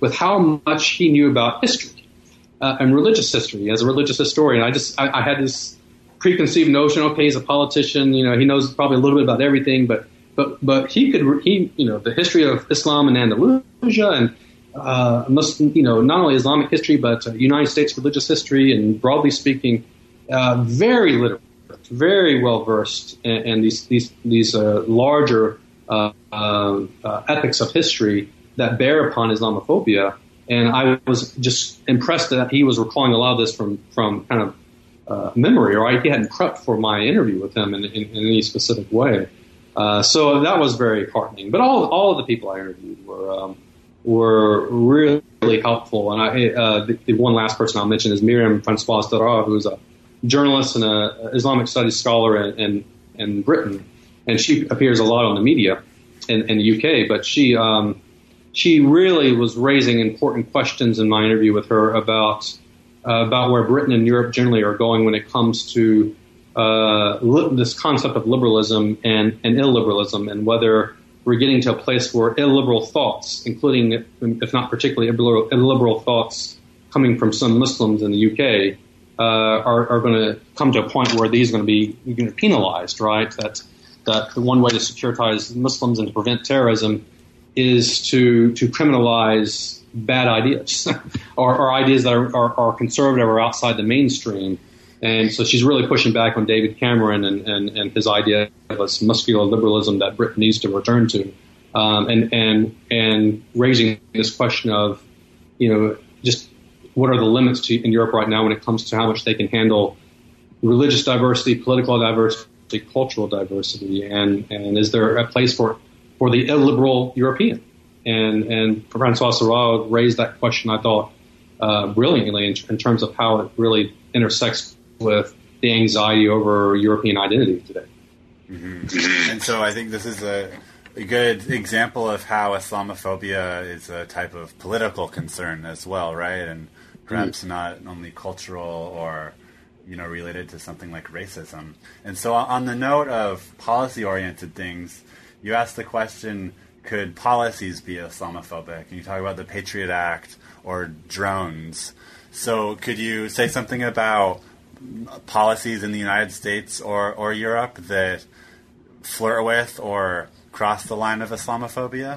with how much he knew about history uh, and religious history. As a religious historian, I just I, I had this preconceived notion. Okay, he's a politician. You know, he knows probably a little bit about everything, but but but he could he you know the history of Islam in Andalusia and uh, Muslim, you know not only Islamic history but uh, United States religious history and broadly speaking, uh, very literate, very well versed in, in these these these uh, larger uh, uh, uh, epics of history that bear upon Islamophobia. And I was just impressed that he was recalling a lot of this from from kind of uh, memory, or I, he hadn't prepped for my interview with him in, in, in any specific way. Uh, so that was very heartening. But all all of the people I interviewed were um, were really helpful. And I, uh, the, the one last person I'll mention is Miriam Françoise Dara, who's a journalist and an Islamic studies scholar in, in, in Britain. And she appears a lot on the media in, in the U K. But she um, she really was raising important questions in my interview with her about uh, about where Britain and Europe generally are going when it comes to uh, li- this concept of liberalism and, and illiberalism, and whether we're getting to a place where illiberal thoughts, including, if not particularly illiberal, illiberal thoughts coming from some Muslims in the U K, uh, are, are going to come to a point where these are going to be going to be penalized, right? That that the one way to securitize Muslims and to prevent terrorism is to to criminalize bad ideas or, or ideas that are, are, are conservative or outside the mainstream. And so she's really pushing back on David Cameron and, and, and his idea of a muscular liberalism that Britain needs to return to, um, and and and raising this question of, you know, just what are the limits to, in Europe right now when it comes to how much they can handle religious diversity, political diversity, cultural diversity, and, and is there a place for for the illiberal European? And and François Sarraud raised that question, I thought, uh, brilliantly in, in terms of how it really intersects with the anxiety over European identity today. Mm-hmm. And so I think this is a, a good example of how Islamophobia is a type of political concern as well, right? And perhaps mm-hmm. not only cultural or, you know, related to something like racism. And so on the note of policy-oriented things, you asked the question, could policies be Islamophobic? And you talk about the Patriot Act or drones. So could you say something about policies in the United States or, or Europe that flirt with or cross the line of Islamophobia?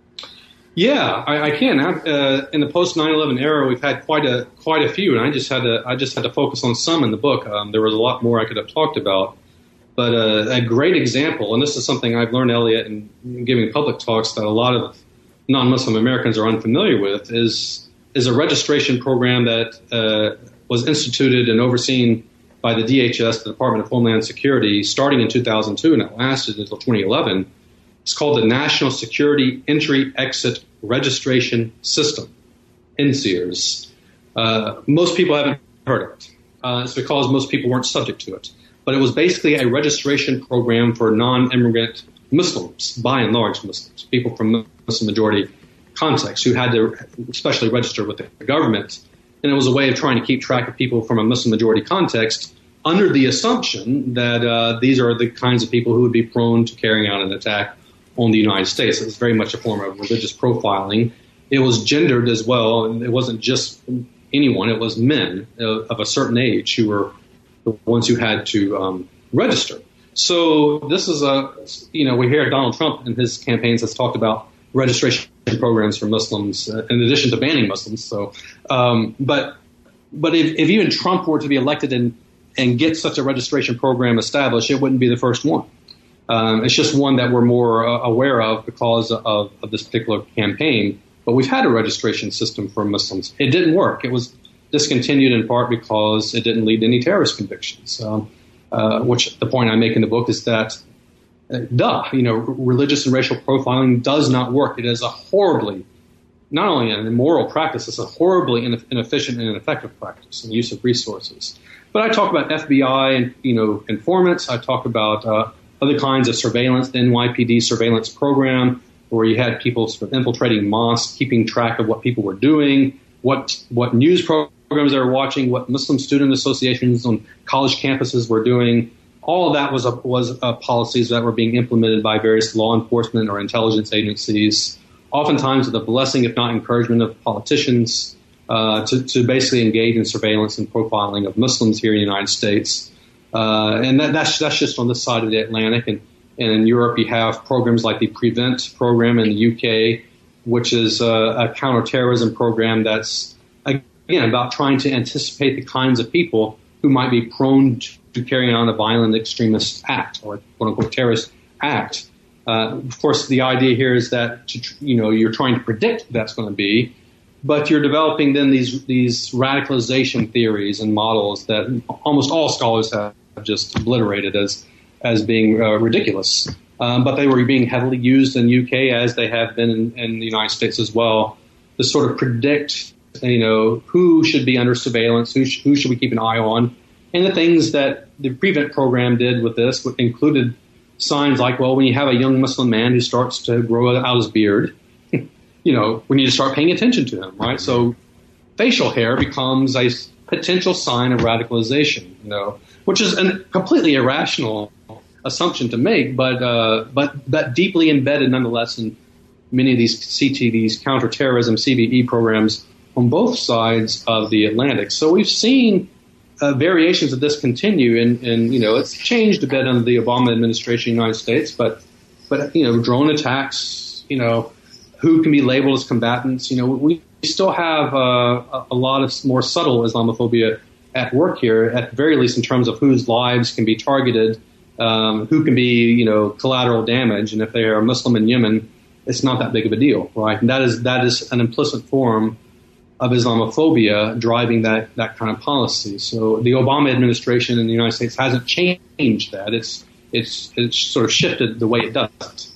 Yeah, I, I can. Uh, in the post nine eleven era, we've had quite a quite a few, and I just had to I just had to focus on some in the book. Um, there was a lot more I could have talked about, but uh, a great example, and this is something I've learned, Elliot, in giving public talks that a lot of non-Muslim Americans are unfamiliar with, is is a registration program that uh, was instituted and overseen by the D H S, the Department of Homeland Security, starting in two thousand two, and it lasted until twenty eleven. It's called the National Security Entry-Exit Registration System, N C E R S. Uh, most people haven't heard of it. Uh, it's because most people weren't subject to it. But it was basically a registration program for non-immigrant Muslims, by and large Muslims, people from Muslim-majority contexts who had to especially register with the government. And it was a way of trying to keep track of people from a Muslim-majority context under the assumption that uh, these are the kinds of people who would be prone to carrying out an attack on the United States. It was very much a form of religious profiling. It was gendered as well. And it wasn't just anyone. It was men uh, of a certain age who were the ones who had to um, register. So this is a, you know, we hear Donald Trump in his campaigns has talked about registration programs for Muslims, uh, in addition to banning Muslims. So, um, but but if, if even Trump were to be elected and and get such a registration program established, it wouldn't be the first one. Um, it's just one that we're more uh, aware of because of, of this particular campaign. But we've had a registration system for Muslims. It didn't work. It was discontinued in part because it didn't lead to any terrorist convictions. Um, uh, which the point I make in the book is that, uh, duh, you know, religious and racial profiling does not work. It is a horribly, not only an immoral practice, it's a horribly inefficient and ineffective practice in the use of resources. But I talk about F B I and, you know, informants. I talk about uh, other kinds of surveillance, the N Y P D surveillance program, where you had people sort of infiltrating mosques, keeping track of what people were doing, what what news programs they were watching, what Muslim student associations on college campuses were doing. All of that was a, was uh, policies that were being implemented by various law enforcement or intelligence agencies oftentimes with the blessing, if not encouragement, of politicians uh, to, to basically engage in surveillance and profiling of Muslims here in the United States. Uh, and that, that's that's just on this side of the Atlantic. And, and in Europe, you have programs like the PREVENT program in the U K, which is a, a counterterrorism program that's, again, about trying to anticipate the kinds of people who might be prone to carrying on a violent extremist act or quote-unquote terrorist act. Uh, of course, the idea here is that to, you know you're trying to predict who that's going to be, but you're developing then these these radicalization theories and models that almost all scholars have just obliterated as as being uh, ridiculous. Um, but they were being heavily used in the U K as they have been in, in the United States as well to sort of predict, you know, who should be under surveillance, who, sh- who should we keep an eye on. And the things that the PREVENT program did with this included signs like, well, when you have a young Muslim man who starts to grow out his beard, you know, we need to start paying attention to him, right? So facial hair becomes a potential sign of radicalization, you know, which is a completely irrational assumption to make, but uh, but but deeply embedded nonetheless in many of these C T, these counterterrorism C V E programs on both sides of the Atlantic. So we've seen uh, variations of this continue, and, and you know it's changed a bit under the Obama administration in the United States, but but you know drone attacks, you know who can be labeled as combatants, you know we still have uh, a lot of more subtle Islamophobia at work here, at the very least in terms of whose lives can be targeted. Um, who can be, you know, collateral damage, and if they are Muslim in Yemen, it's not that big of a deal, right? And that is that is an implicit form of Islamophobia driving that that kind of policy. So the Obama administration in the United States hasn't changed that; it's it's it's sort of shifted the way it does.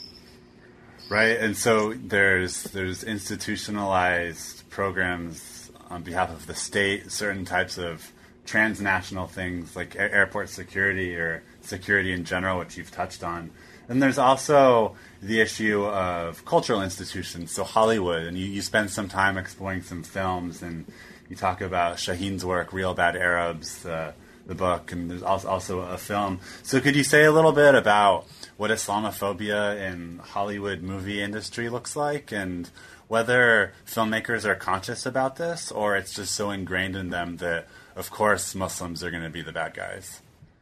Right, and so there's there's institutionalized programs on behalf of the state, certain types of transnational things like airport security or security in general, which you've touched on. And there's also the issue of cultural institutions, so Hollywood. And you, you spend some time exploring some films, and you talk about Shaheen's work, Real Bad Arabs, uh, the book, and there's also, also a film. So could you say a little bit about what Islamophobia in Hollywood movie industry looks like, and whether filmmakers are conscious about this, or it's just so ingrained in them that, of course, Muslims are going to be the bad guys?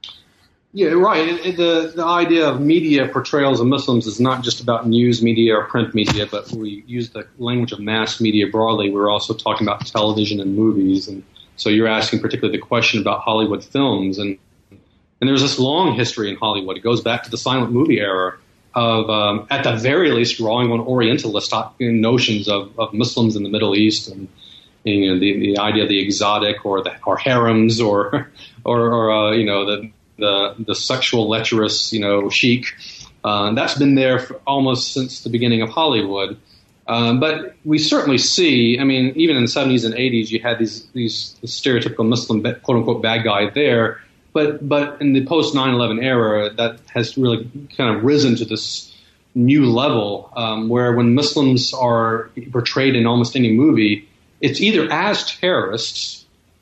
Yeah, right. It, it, the the idea of media portrayals of Muslims is not just about news media or print media, but we use the language of mass media broadly. We're also talking about television and movies, and so you're asking particularly the question about Hollywood films, and and there's this long history in Hollywood. It goes back to the silent movie era of, um, at the very least, drawing on Orientalist notions of, of Muslims in the Middle East, and you know the the idea of the exotic or the or harems or or, or uh, you know the the the sexual lecherous, you know, chic. Uh, that's been there for almost since the beginning of Hollywood. Um, but we certainly see, I mean, even in the seventies and eighties, you had these these stereotypical Muslim, quote unquote, bad guy there. But but in the post nine eleven era, that has really kind of risen to this new level um, where when Muslims are portrayed in almost any movie, it's either as terrorists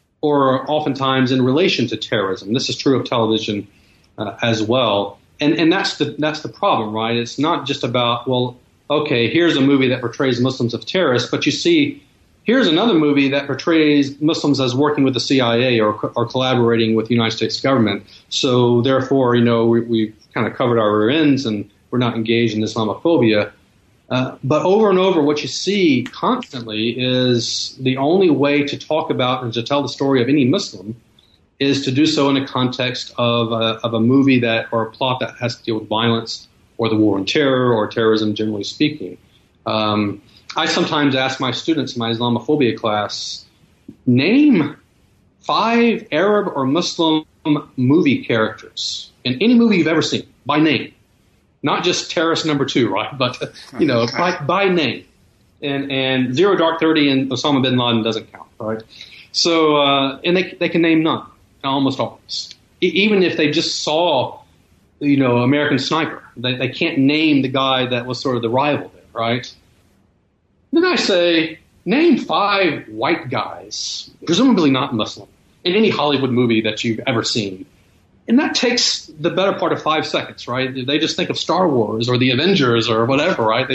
or oftentimes in relation to terrorism. This is true of television uh, as well. And and that's the that's the problem, right? It's not just about, well, okay, here's a movie that portrays Muslims as terrorists, but you see, here's another movie that portrays Muslims as working with the C I A or or collaborating with the United States government. So therefore, you know, we, we've kind of covered our rear ends and we're not engaged in Islamophobia. Uh, but over and over, what you see constantly is the only way to talk about and to tell the story of any Muslim is to do so in a context of a, of a movie that or a plot that has to deal with violence or the war on terror or terrorism, generally speaking. Um, I sometimes ask my students in my Islamophobia class, name five Arab or Muslim movie characters in any movie you've ever seen by name. Not just terrorist number two, right? But, you know, by, by name. And and Zero Dark Thirty and Osama bin Laden doesn't count, right? So, uh, and they they can name none, almost always. E- even if they just saw, you know, American Sniper, they, they can't name the guy that was sort of the rival there, right? Then I say, name five white guys, presumably not Muslim, in any Hollywood movie that you've ever seen. And that takes the better part of five seconds, right? They just think of Star Wars or the Avengers or whatever, right? They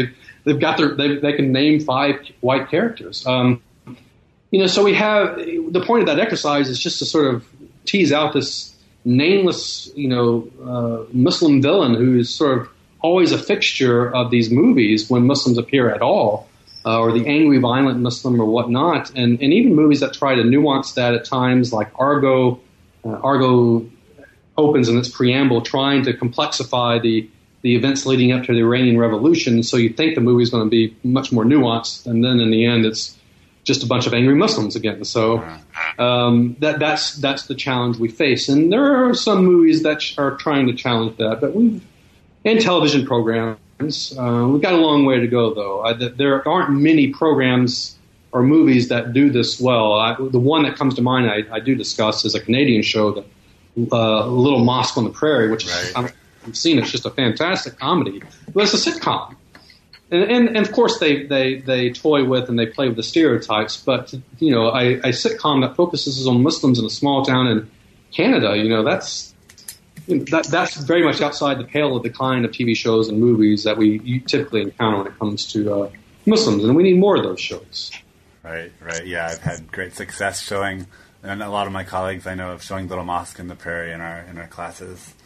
they've got their they, they can name five white characters. Um, you know, so we have the point of that exercise is just to sort of tease out this nameless, you know, uh, Muslim villain who is sort of always a fixture of these movies when Muslims appear at all, uh, or the angry, violent Muslim or whatnot, and and even movies that try to nuance that at times, like Argo. Uh, Argo opens in its preamble trying to complexify the the events leading up to the Iranian Revolution, so you think the movie is going to be much more nuanced, and then in the end, it's just a bunch of angry Muslims again. So um, that that's that's the challenge we face, and there are some movies that are trying to challenge that, but we've and television programs. Uh, we've got a long way to go, though. I, there aren't many programs or movies that do this well. I, the one that comes to mind I, I do discuss is a Canadian show, the uh, Little Mosque on the Prairie, which right. is, I've seen. It's just a fantastic comedy, but it's a sitcom. And, and, and of course, they, they, they toy with and they play with the stereotypes. But, you know, a, a sitcom that focuses on Muslims in a small town in Canada, you know, that's you know, that, that's very much outside the pale of the kind of T V shows and movies that we typically encounter when it comes to uh, Muslims. And we need more of those shows. Right, right. Yeah, I've had great success showing, and a lot of my colleagues I know of showing Little Mosque in the Prairie in our in our classes.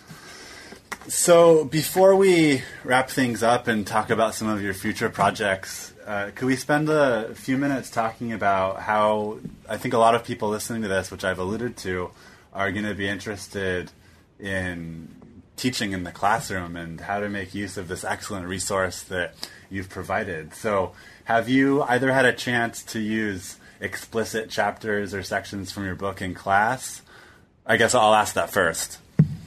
So before we wrap things up and talk about some of your future projects, uh, could we spend a few minutes talking about how I think a lot of people listening to this, which I've alluded to, are going to be interested in teaching in the classroom and how to make use of this excellent resource that you've provided. So have you either had a chance to use explicit chapters or sections from your book in class? I guess I'll ask that first.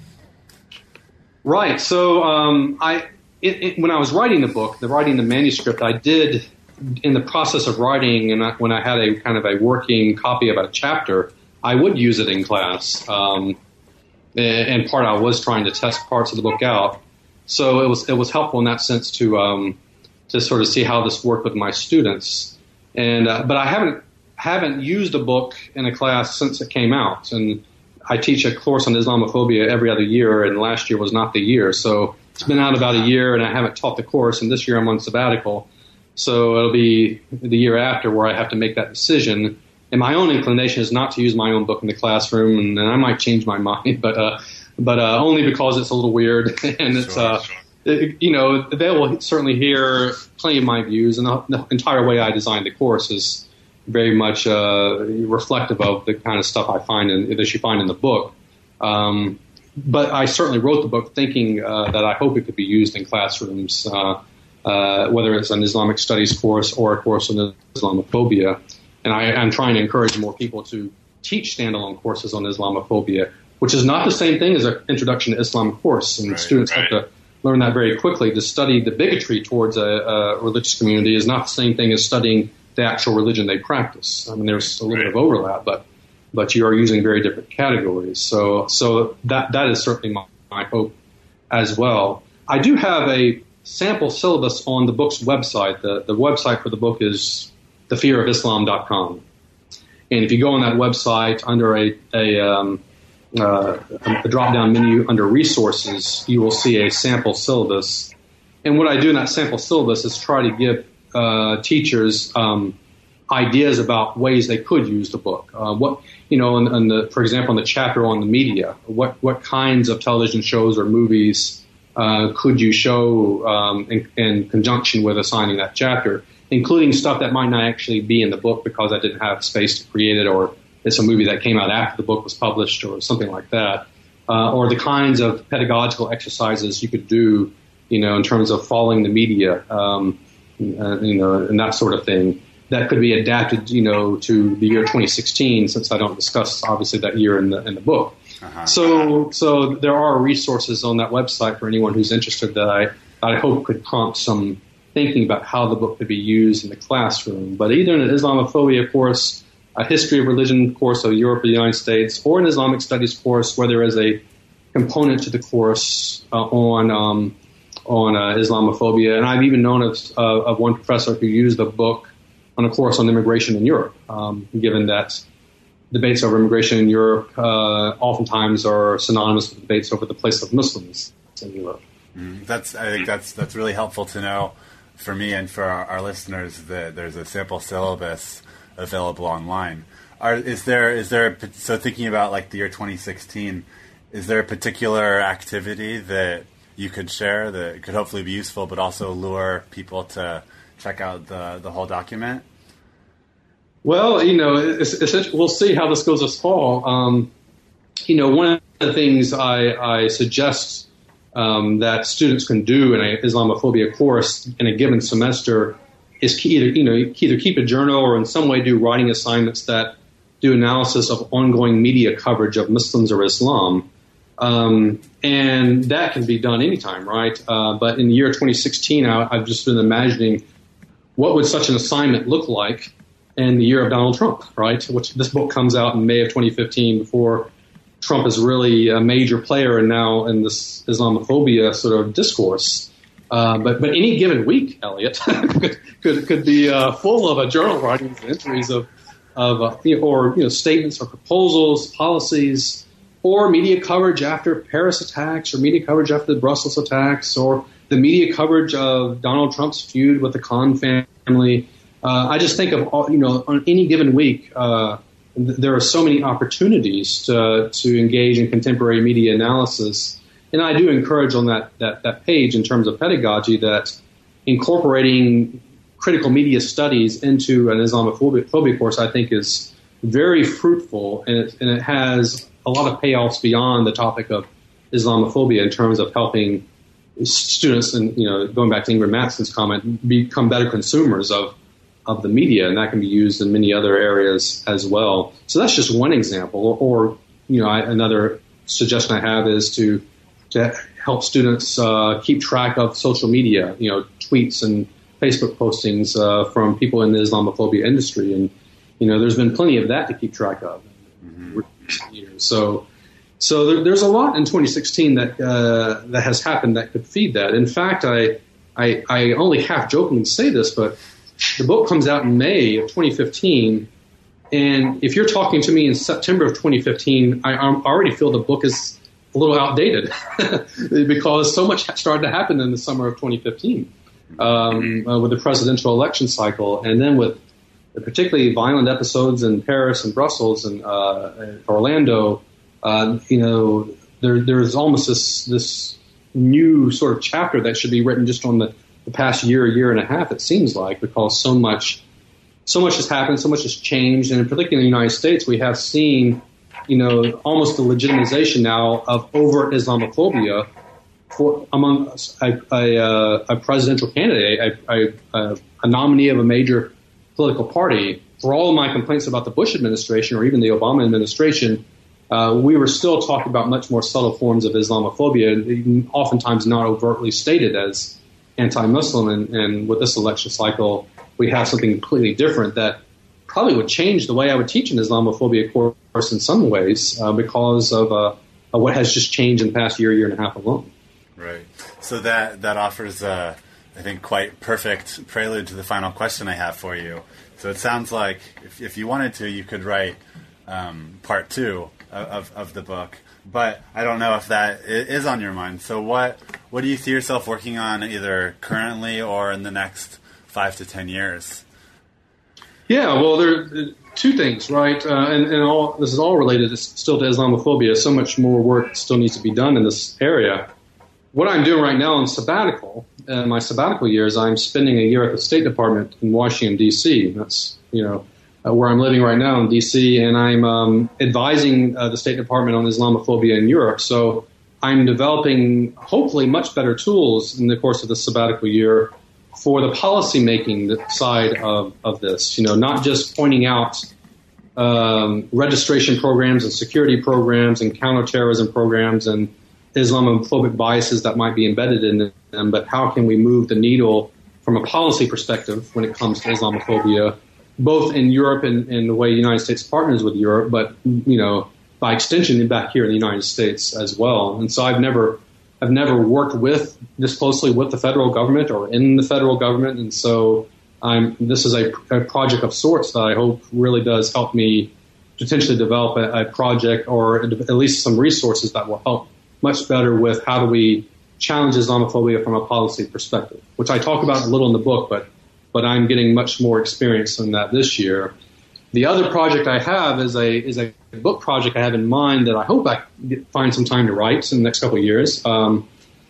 Right. So um, I, it, it, when I was writing the book, the writing the manuscript, I did, in the process of writing, and I, when I had a kind of a working copy of a chapter, I would use it in class. Um, and part I was trying to test parts of the book out. So it was it was helpful in that sense to um, to sort of see how this worked with my students. And uh, but I haven't haven't used a book in a class since it came out. And I teach a course on Islamophobia every other year, and last year was not the year. So it's been out about a year, and I haven't taught the course. And this year I'm on sabbatical, so it'll be the year after where I have to make that decision. And my own inclination is not to use my own book in the classroom, and, and I might change my mind, but uh, but uh, only because it's a little weird, and it's sure, uh, sure. it, you know they will certainly hear plenty of my views, and the, the entire way I designed the course is very much uh, reflective of the kind of stuff I find in, that you find in the book. Um, but I certainly wrote the book thinking uh, that I hope it could be used in classrooms, uh, uh, whether it's an Islamic studies course or a course on Islamophobia. And I, I'm trying to encourage more people to teach standalone courses on Islamophobia, which is not the same thing as an introduction to Islam course. And right, students right. have to learn that very quickly. To study the bigotry towards a, a religious community is not the same thing as studying the actual religion they practice. I mean, there's a little right. bit of overlap, but but you are using very different categories. So so that that is certainly my, my hope as well. I do have a sample syllabus on the book's website. The the website for the book is the fear of islam dot com. And if you go on that website under a, a, um, uh, a drop-down menu under resources, you will see a sample syllabus. And what I do in that sample syllabus is try to give uh, teachers um, ideas about ways they could use the book. Uh, what you know, in, in the, for example, in the chapter on the media, what what kinds of television shows or movies uh, could you show um, in, in conjunction with assigning that chapter, including stuff that might not actually be in the book because I didn't have space to create it, or it's a movie that came out after the book was published, or something like that, uh, or the kinds of pedagogical exercises you could do, you know, in terms of following the media, um, uh, you know, and that sort of thing. That could be adapted, you know, to the year twenty sixteen, since I don't discuss obviously that year in the in the book. Uh-huh. So, so there are resources on that website for anyone who's interested that I that I hope could prompt some thinking about how the book could be used in the classroom. But either in an Islamophobia course, a history of religion course of Europe or the United States, or an Islamic studies course where there is a component to the course uh, on um, on uh, Islamophobia. And I've even known of, uh, of one professor who used the book on a course on immigration in Europe, um, given that debates over immigration in Europe uh, oftentimes are synonymous with debates over the place of Muslims in Europe. Mm, that's I think that's that's really helpful to know. for me and for our, our listeners, the, there's a sample syllabus available online. Are, is there is there a, so thinking about like the year twenty sixteen, is there a particular activity that you could share that could hopefully be useful, but also lure people to check out the the whole document? Well, you know, it's, it's, we'll see how this goes this fall. Um, you know, one of the things I, I suggest um, that students can do in an Islamophobia course in a given semester is either, you know, either keep a journal or in some way do writing assignments that do analysis of ongoing media coverage of Muslims or Islam. Um, and that can be done anytime, right? Uh, but in the year twenty sixteen, I, I've just been imagining what would such an assignment look like in the year of Donald Trump, right? Which this book comes out in May of twenty fifteen, before Trump is really a major player and now in this Islamophobia sort of discourse. Uh, but but any given week, Elliot, could, could could be uh, full of a journal writings and entries of of uh, you know, or you know statements or proposals, policies, or media coverage after Paris attacks, or media coverage after the Brussels attacks, or the media coverage of Donald Trump's feud with the Khan family. Uh, I just think of, all, you know, on any given week, uh, th- there are so many opportunities to, to engage in contemporary media analysis. And I do encourage on that, that, that page in terms of pedagogy that incorporating critical media studies into an Islamophobia course, I think, is very fruitful. And it, and it has a lot of payoffs beyond the topic of Islamophobia in terms of helping students, and, you know, going back to Ingrid Mattson's comment, become better consumers of of the media, and that can be used in many other areas as well. So that's just one example. Or, you know, I, another suggestion I have is to to help students uh, keep track of social media, you know, tweets and Facebook postings uh, from people in the Islamophobia industry, and you know, there's been plenty of that to keep track of in recent years. So, so there, there's a lot in twenty sixteen that uh, that has happened that could feed that. In fact, I I, I only half jokingly say this, but the book comes out in May of twenty fifteen, and if you're talking to me in September of twenty fifteen, I, I already feel the book is a little outdated because so much started to happen in the summer of twenty fifteen um, uh, with the presidential election cycle, and then with the particularly violent episodes in Paris and Brussels and uh, Orlando. Uh, you know, there, there's almost this this new sort of chapter that should be written just on the the past year, year and a half, it seems like, because so much, so much has happened, so much has changed, and particularly in the United States, we have seen, you know, almost the legitimization now of overt Islamophobia for among a, a, uh, a presidential candidate, a, a, a nominee of a major political party. For all of my complaints about the Bush administration or even the Obama administration, uh, we were still talking about much more subtle forms of Islamophobia, oftentimes not overtly stated as anti-Muslim, and, and with this election cycle, we have something completely different that probably would change the way I would teach an Islamophobia course in some ways uh, because of, uh, of what has just changed in the past year, year and a half alone. Right. So that that offers, uh, I think, quite perfect prelude to the final question I have for you. So it sounds like if, if you wanted to, you could write um, part two of, of the book. But I don't know if that is on your mind. So what what do you see yourself working on either currently or in the next five to ten years? Yeah, well, there are two things, right? Uh, and and all this is all related to, still to Islamophobia. So much more work still needs to be done in this area. What I'm doing right now in sabbatical, uh, my sabbatical years, I'm spending a year at the State Department in Washington, D C. That's, you know, Uh, where I'm living right now in D C, and I'm um, advising uh, the State Department on Islamophobia in Europe. So I'm developing, hopefully, much better tools in the course of the sabbatical year for the policymaking side of, of this. You know, not just pointing out um, registration programs and security programs and counterterrorism programs and Islamophobic biases that might be embedded in them, but how can we move the needle from a policy perspective when it comes to Islamophobia, both in Europe and, and the way the United States partners with Europe, but, you know, by extension back here in the United States as well. And so I've never, I've never worked with this closely with the federal government or in the federal government. And so I'm, this is a, a project of sorts that I hope really does help me potentially develop a, a project or at least some resources that will help much better with how do we challenge Islamophobia from a policy perspective, which I talk about a little in the book, but but I'm getting much more experience in that this year. The other project I have is a is a book project I have in mind that I hope I get, find some time to write in the next couple of years. Um,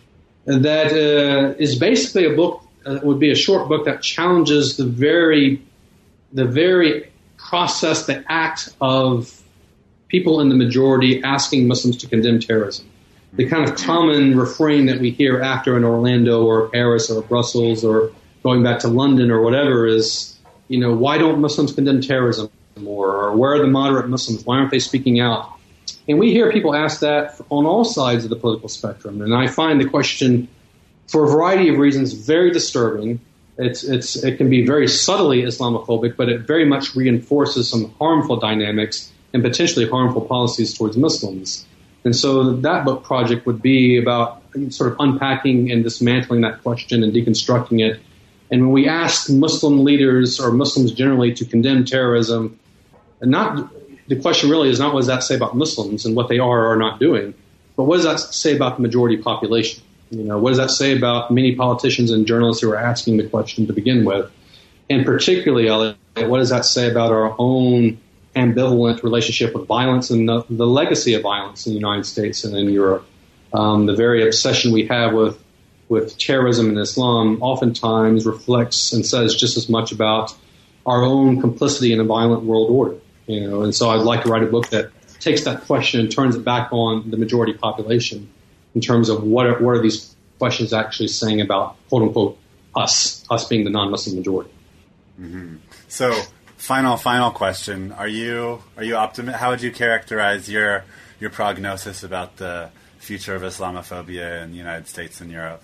that uh, is basically a book. Uh, would be a short book that challenges the very the very process, the act of people in the majority asking Muslims to condemn terrorism. The kind of common refrain that we hear after in Orlando or Paris or Brussels or going back to London or whatever is, you know, why don't Muslims condemn terrorism more? Or where are the moderate Muslims? Why aren't they speaking out? And we hear people ask that on all sides of the political spectrum. And I find the question, for a variety of reasons, very disturbing. It's, it's, it can be very subtly Islamophobic, but it very much reinforces some harmful dynamics and potentially harmful policies towards Muslims. And so that book project would be about sort of unpacking and dismantling that question and deconstructing it. And when we ask Muslim leaders or Muslims generally to condemn terrorism, and not the question really is not what does that say about Muslims and what they are or are not doing, but what does that say about the majority population? You know, what does that say about many politicians and journalists who are asking the question to begin with? And particularly, Elliot, what does that say about our own ambivalent relationship with violence and the, the legacy of violence in the United States and in Europe? Um, the very obsession we have with with terrorism and Islam oftentimes reflects and says just as much about our own complicity in a violent world order. You know, and so I'd like to write a book that takes that question and turns it back on the majority population in terms of what are, what are these questions actually saying about, quote unquote, us, us being the non-Muslim majority. Mm-hmm. So, final, final question: Are you are you optimistic? How would you characterize your your prognosis about the future of Islamophobia in the United States and Europe?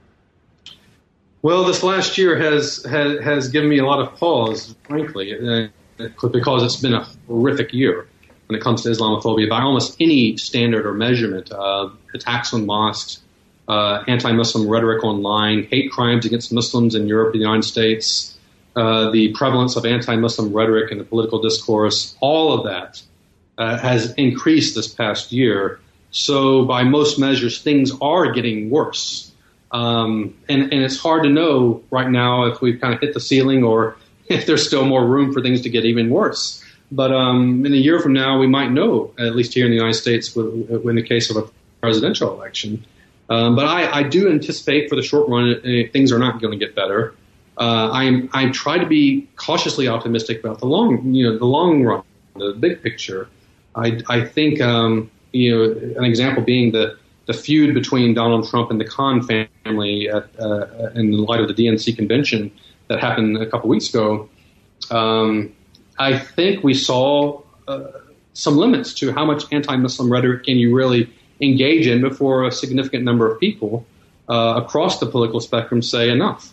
Well, this last year has has, has given me a lot of pause, frankly, uh, because it's been a horrific year when it comes to Islamophobia by almost any standard or measurement. Uh, attacks on mosques, uh, anti-Muslim rhetoric online, hate crimes against Muslims in Europe and the United States, uh, the prevalence of anti-Muslim rhetoric in the political discourse, all of that uh, has increased this past year. So by most measures, things are getting worse. Um, and, and it's hard to know right now if we've kind of hit the ceiling or if there's still more room for things to get even worse. But um, in a year from now, we might know, at least here in the United States, in the case of a presidential election. Um, but I, I do anticipate for the short run, uh, things are not going to get better. Uh, I'm I try to be cautiously optimistic about the long, you know, the long run, the big picture. I, I think, um, you know, an example being the the feud between Donald Trump and the Khan family at, uh, in light of the D N C convention that happened a couple weeks ago. Um, I think we saw uh, some limits to how much anti-Muslim rhetoric can you really engage in before a significant number of people uh, across the political spectrum say enough.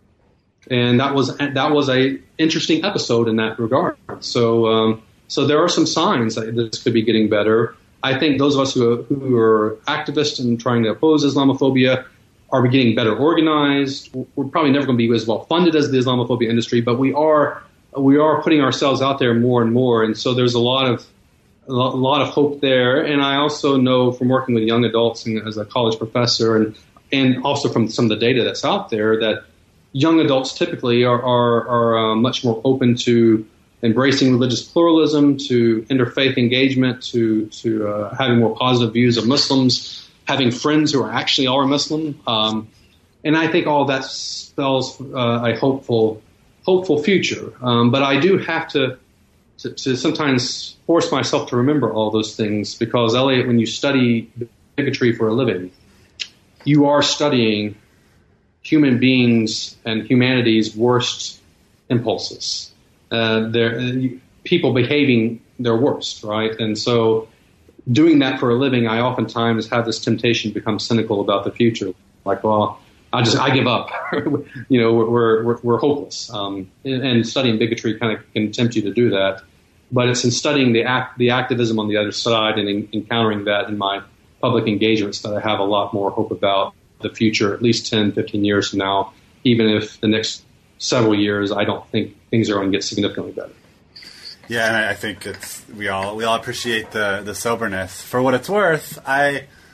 And that was that was a interesting episode in that regard. So um, so there are some signs that this could be getting better. I think those of us who are, who are activists and trying to oppose Islamophobia are getting better organized. We're probably never going to be as well funded as the Islamophobia industry, but we are we are putting ourselves out there more and more. And so there's a lot of a lot of hope there. And I also know from working with young adults and as a college professor and and also from some of the data that's out there that young adults typically are are, are uh, much more open to embracing religious pluralism, to interfaith engagement, to to uh, having more positive views of Muslims, having friends who are actually are Muslim, um, and I think all that spells uh, a hopeful hopeful future. Um, but I do have to, to to sometimes force myself to remember all those things because, Elliot, when you study bigotry for a living, you are studying human beings and humanity's worst impulses. Uh, they're, uh, people behaving their worst, right? And so doing that for a living, I oftentimes have this temptation to become cynical about the future. Like, well, I just, I give up. you know, we're, we're, we're hopeless. Um, and, and studying bigotry kind of can tempt you to do that. But it's in studying the act, the activism on the other side and in, encountering that in my public engagements that I have a lot more hope about the future, at least ten, fifteen years from now, even if the next several years, I don't think things are going to get significantly better. Yeah, and I think it's we all we all appreciate the, the soberness. For what it's worth, I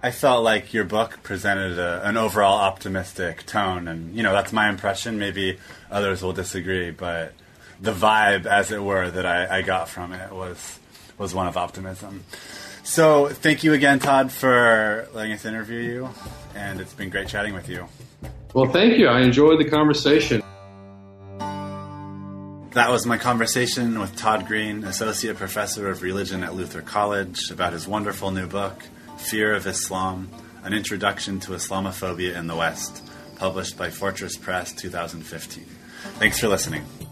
I felt like your book presented a, an overall optimistic tone, and, you know, that's my impression. Maybe others will disagree, but the vibe, as it were, that I, I got from it was was one of optimism. So thank you again, Todd, for letting us interview you, and it's been great chatting with you. Well, thank you. I enjoyed the conversation. That was my conversation with Todd Green, Associate Professor of Religion at Luther College, about his wonderful new book, Fear of Islam, An Introduction to Islamophobia in the West, published by Fortress Press two thousand fifteen. Thanks for listening.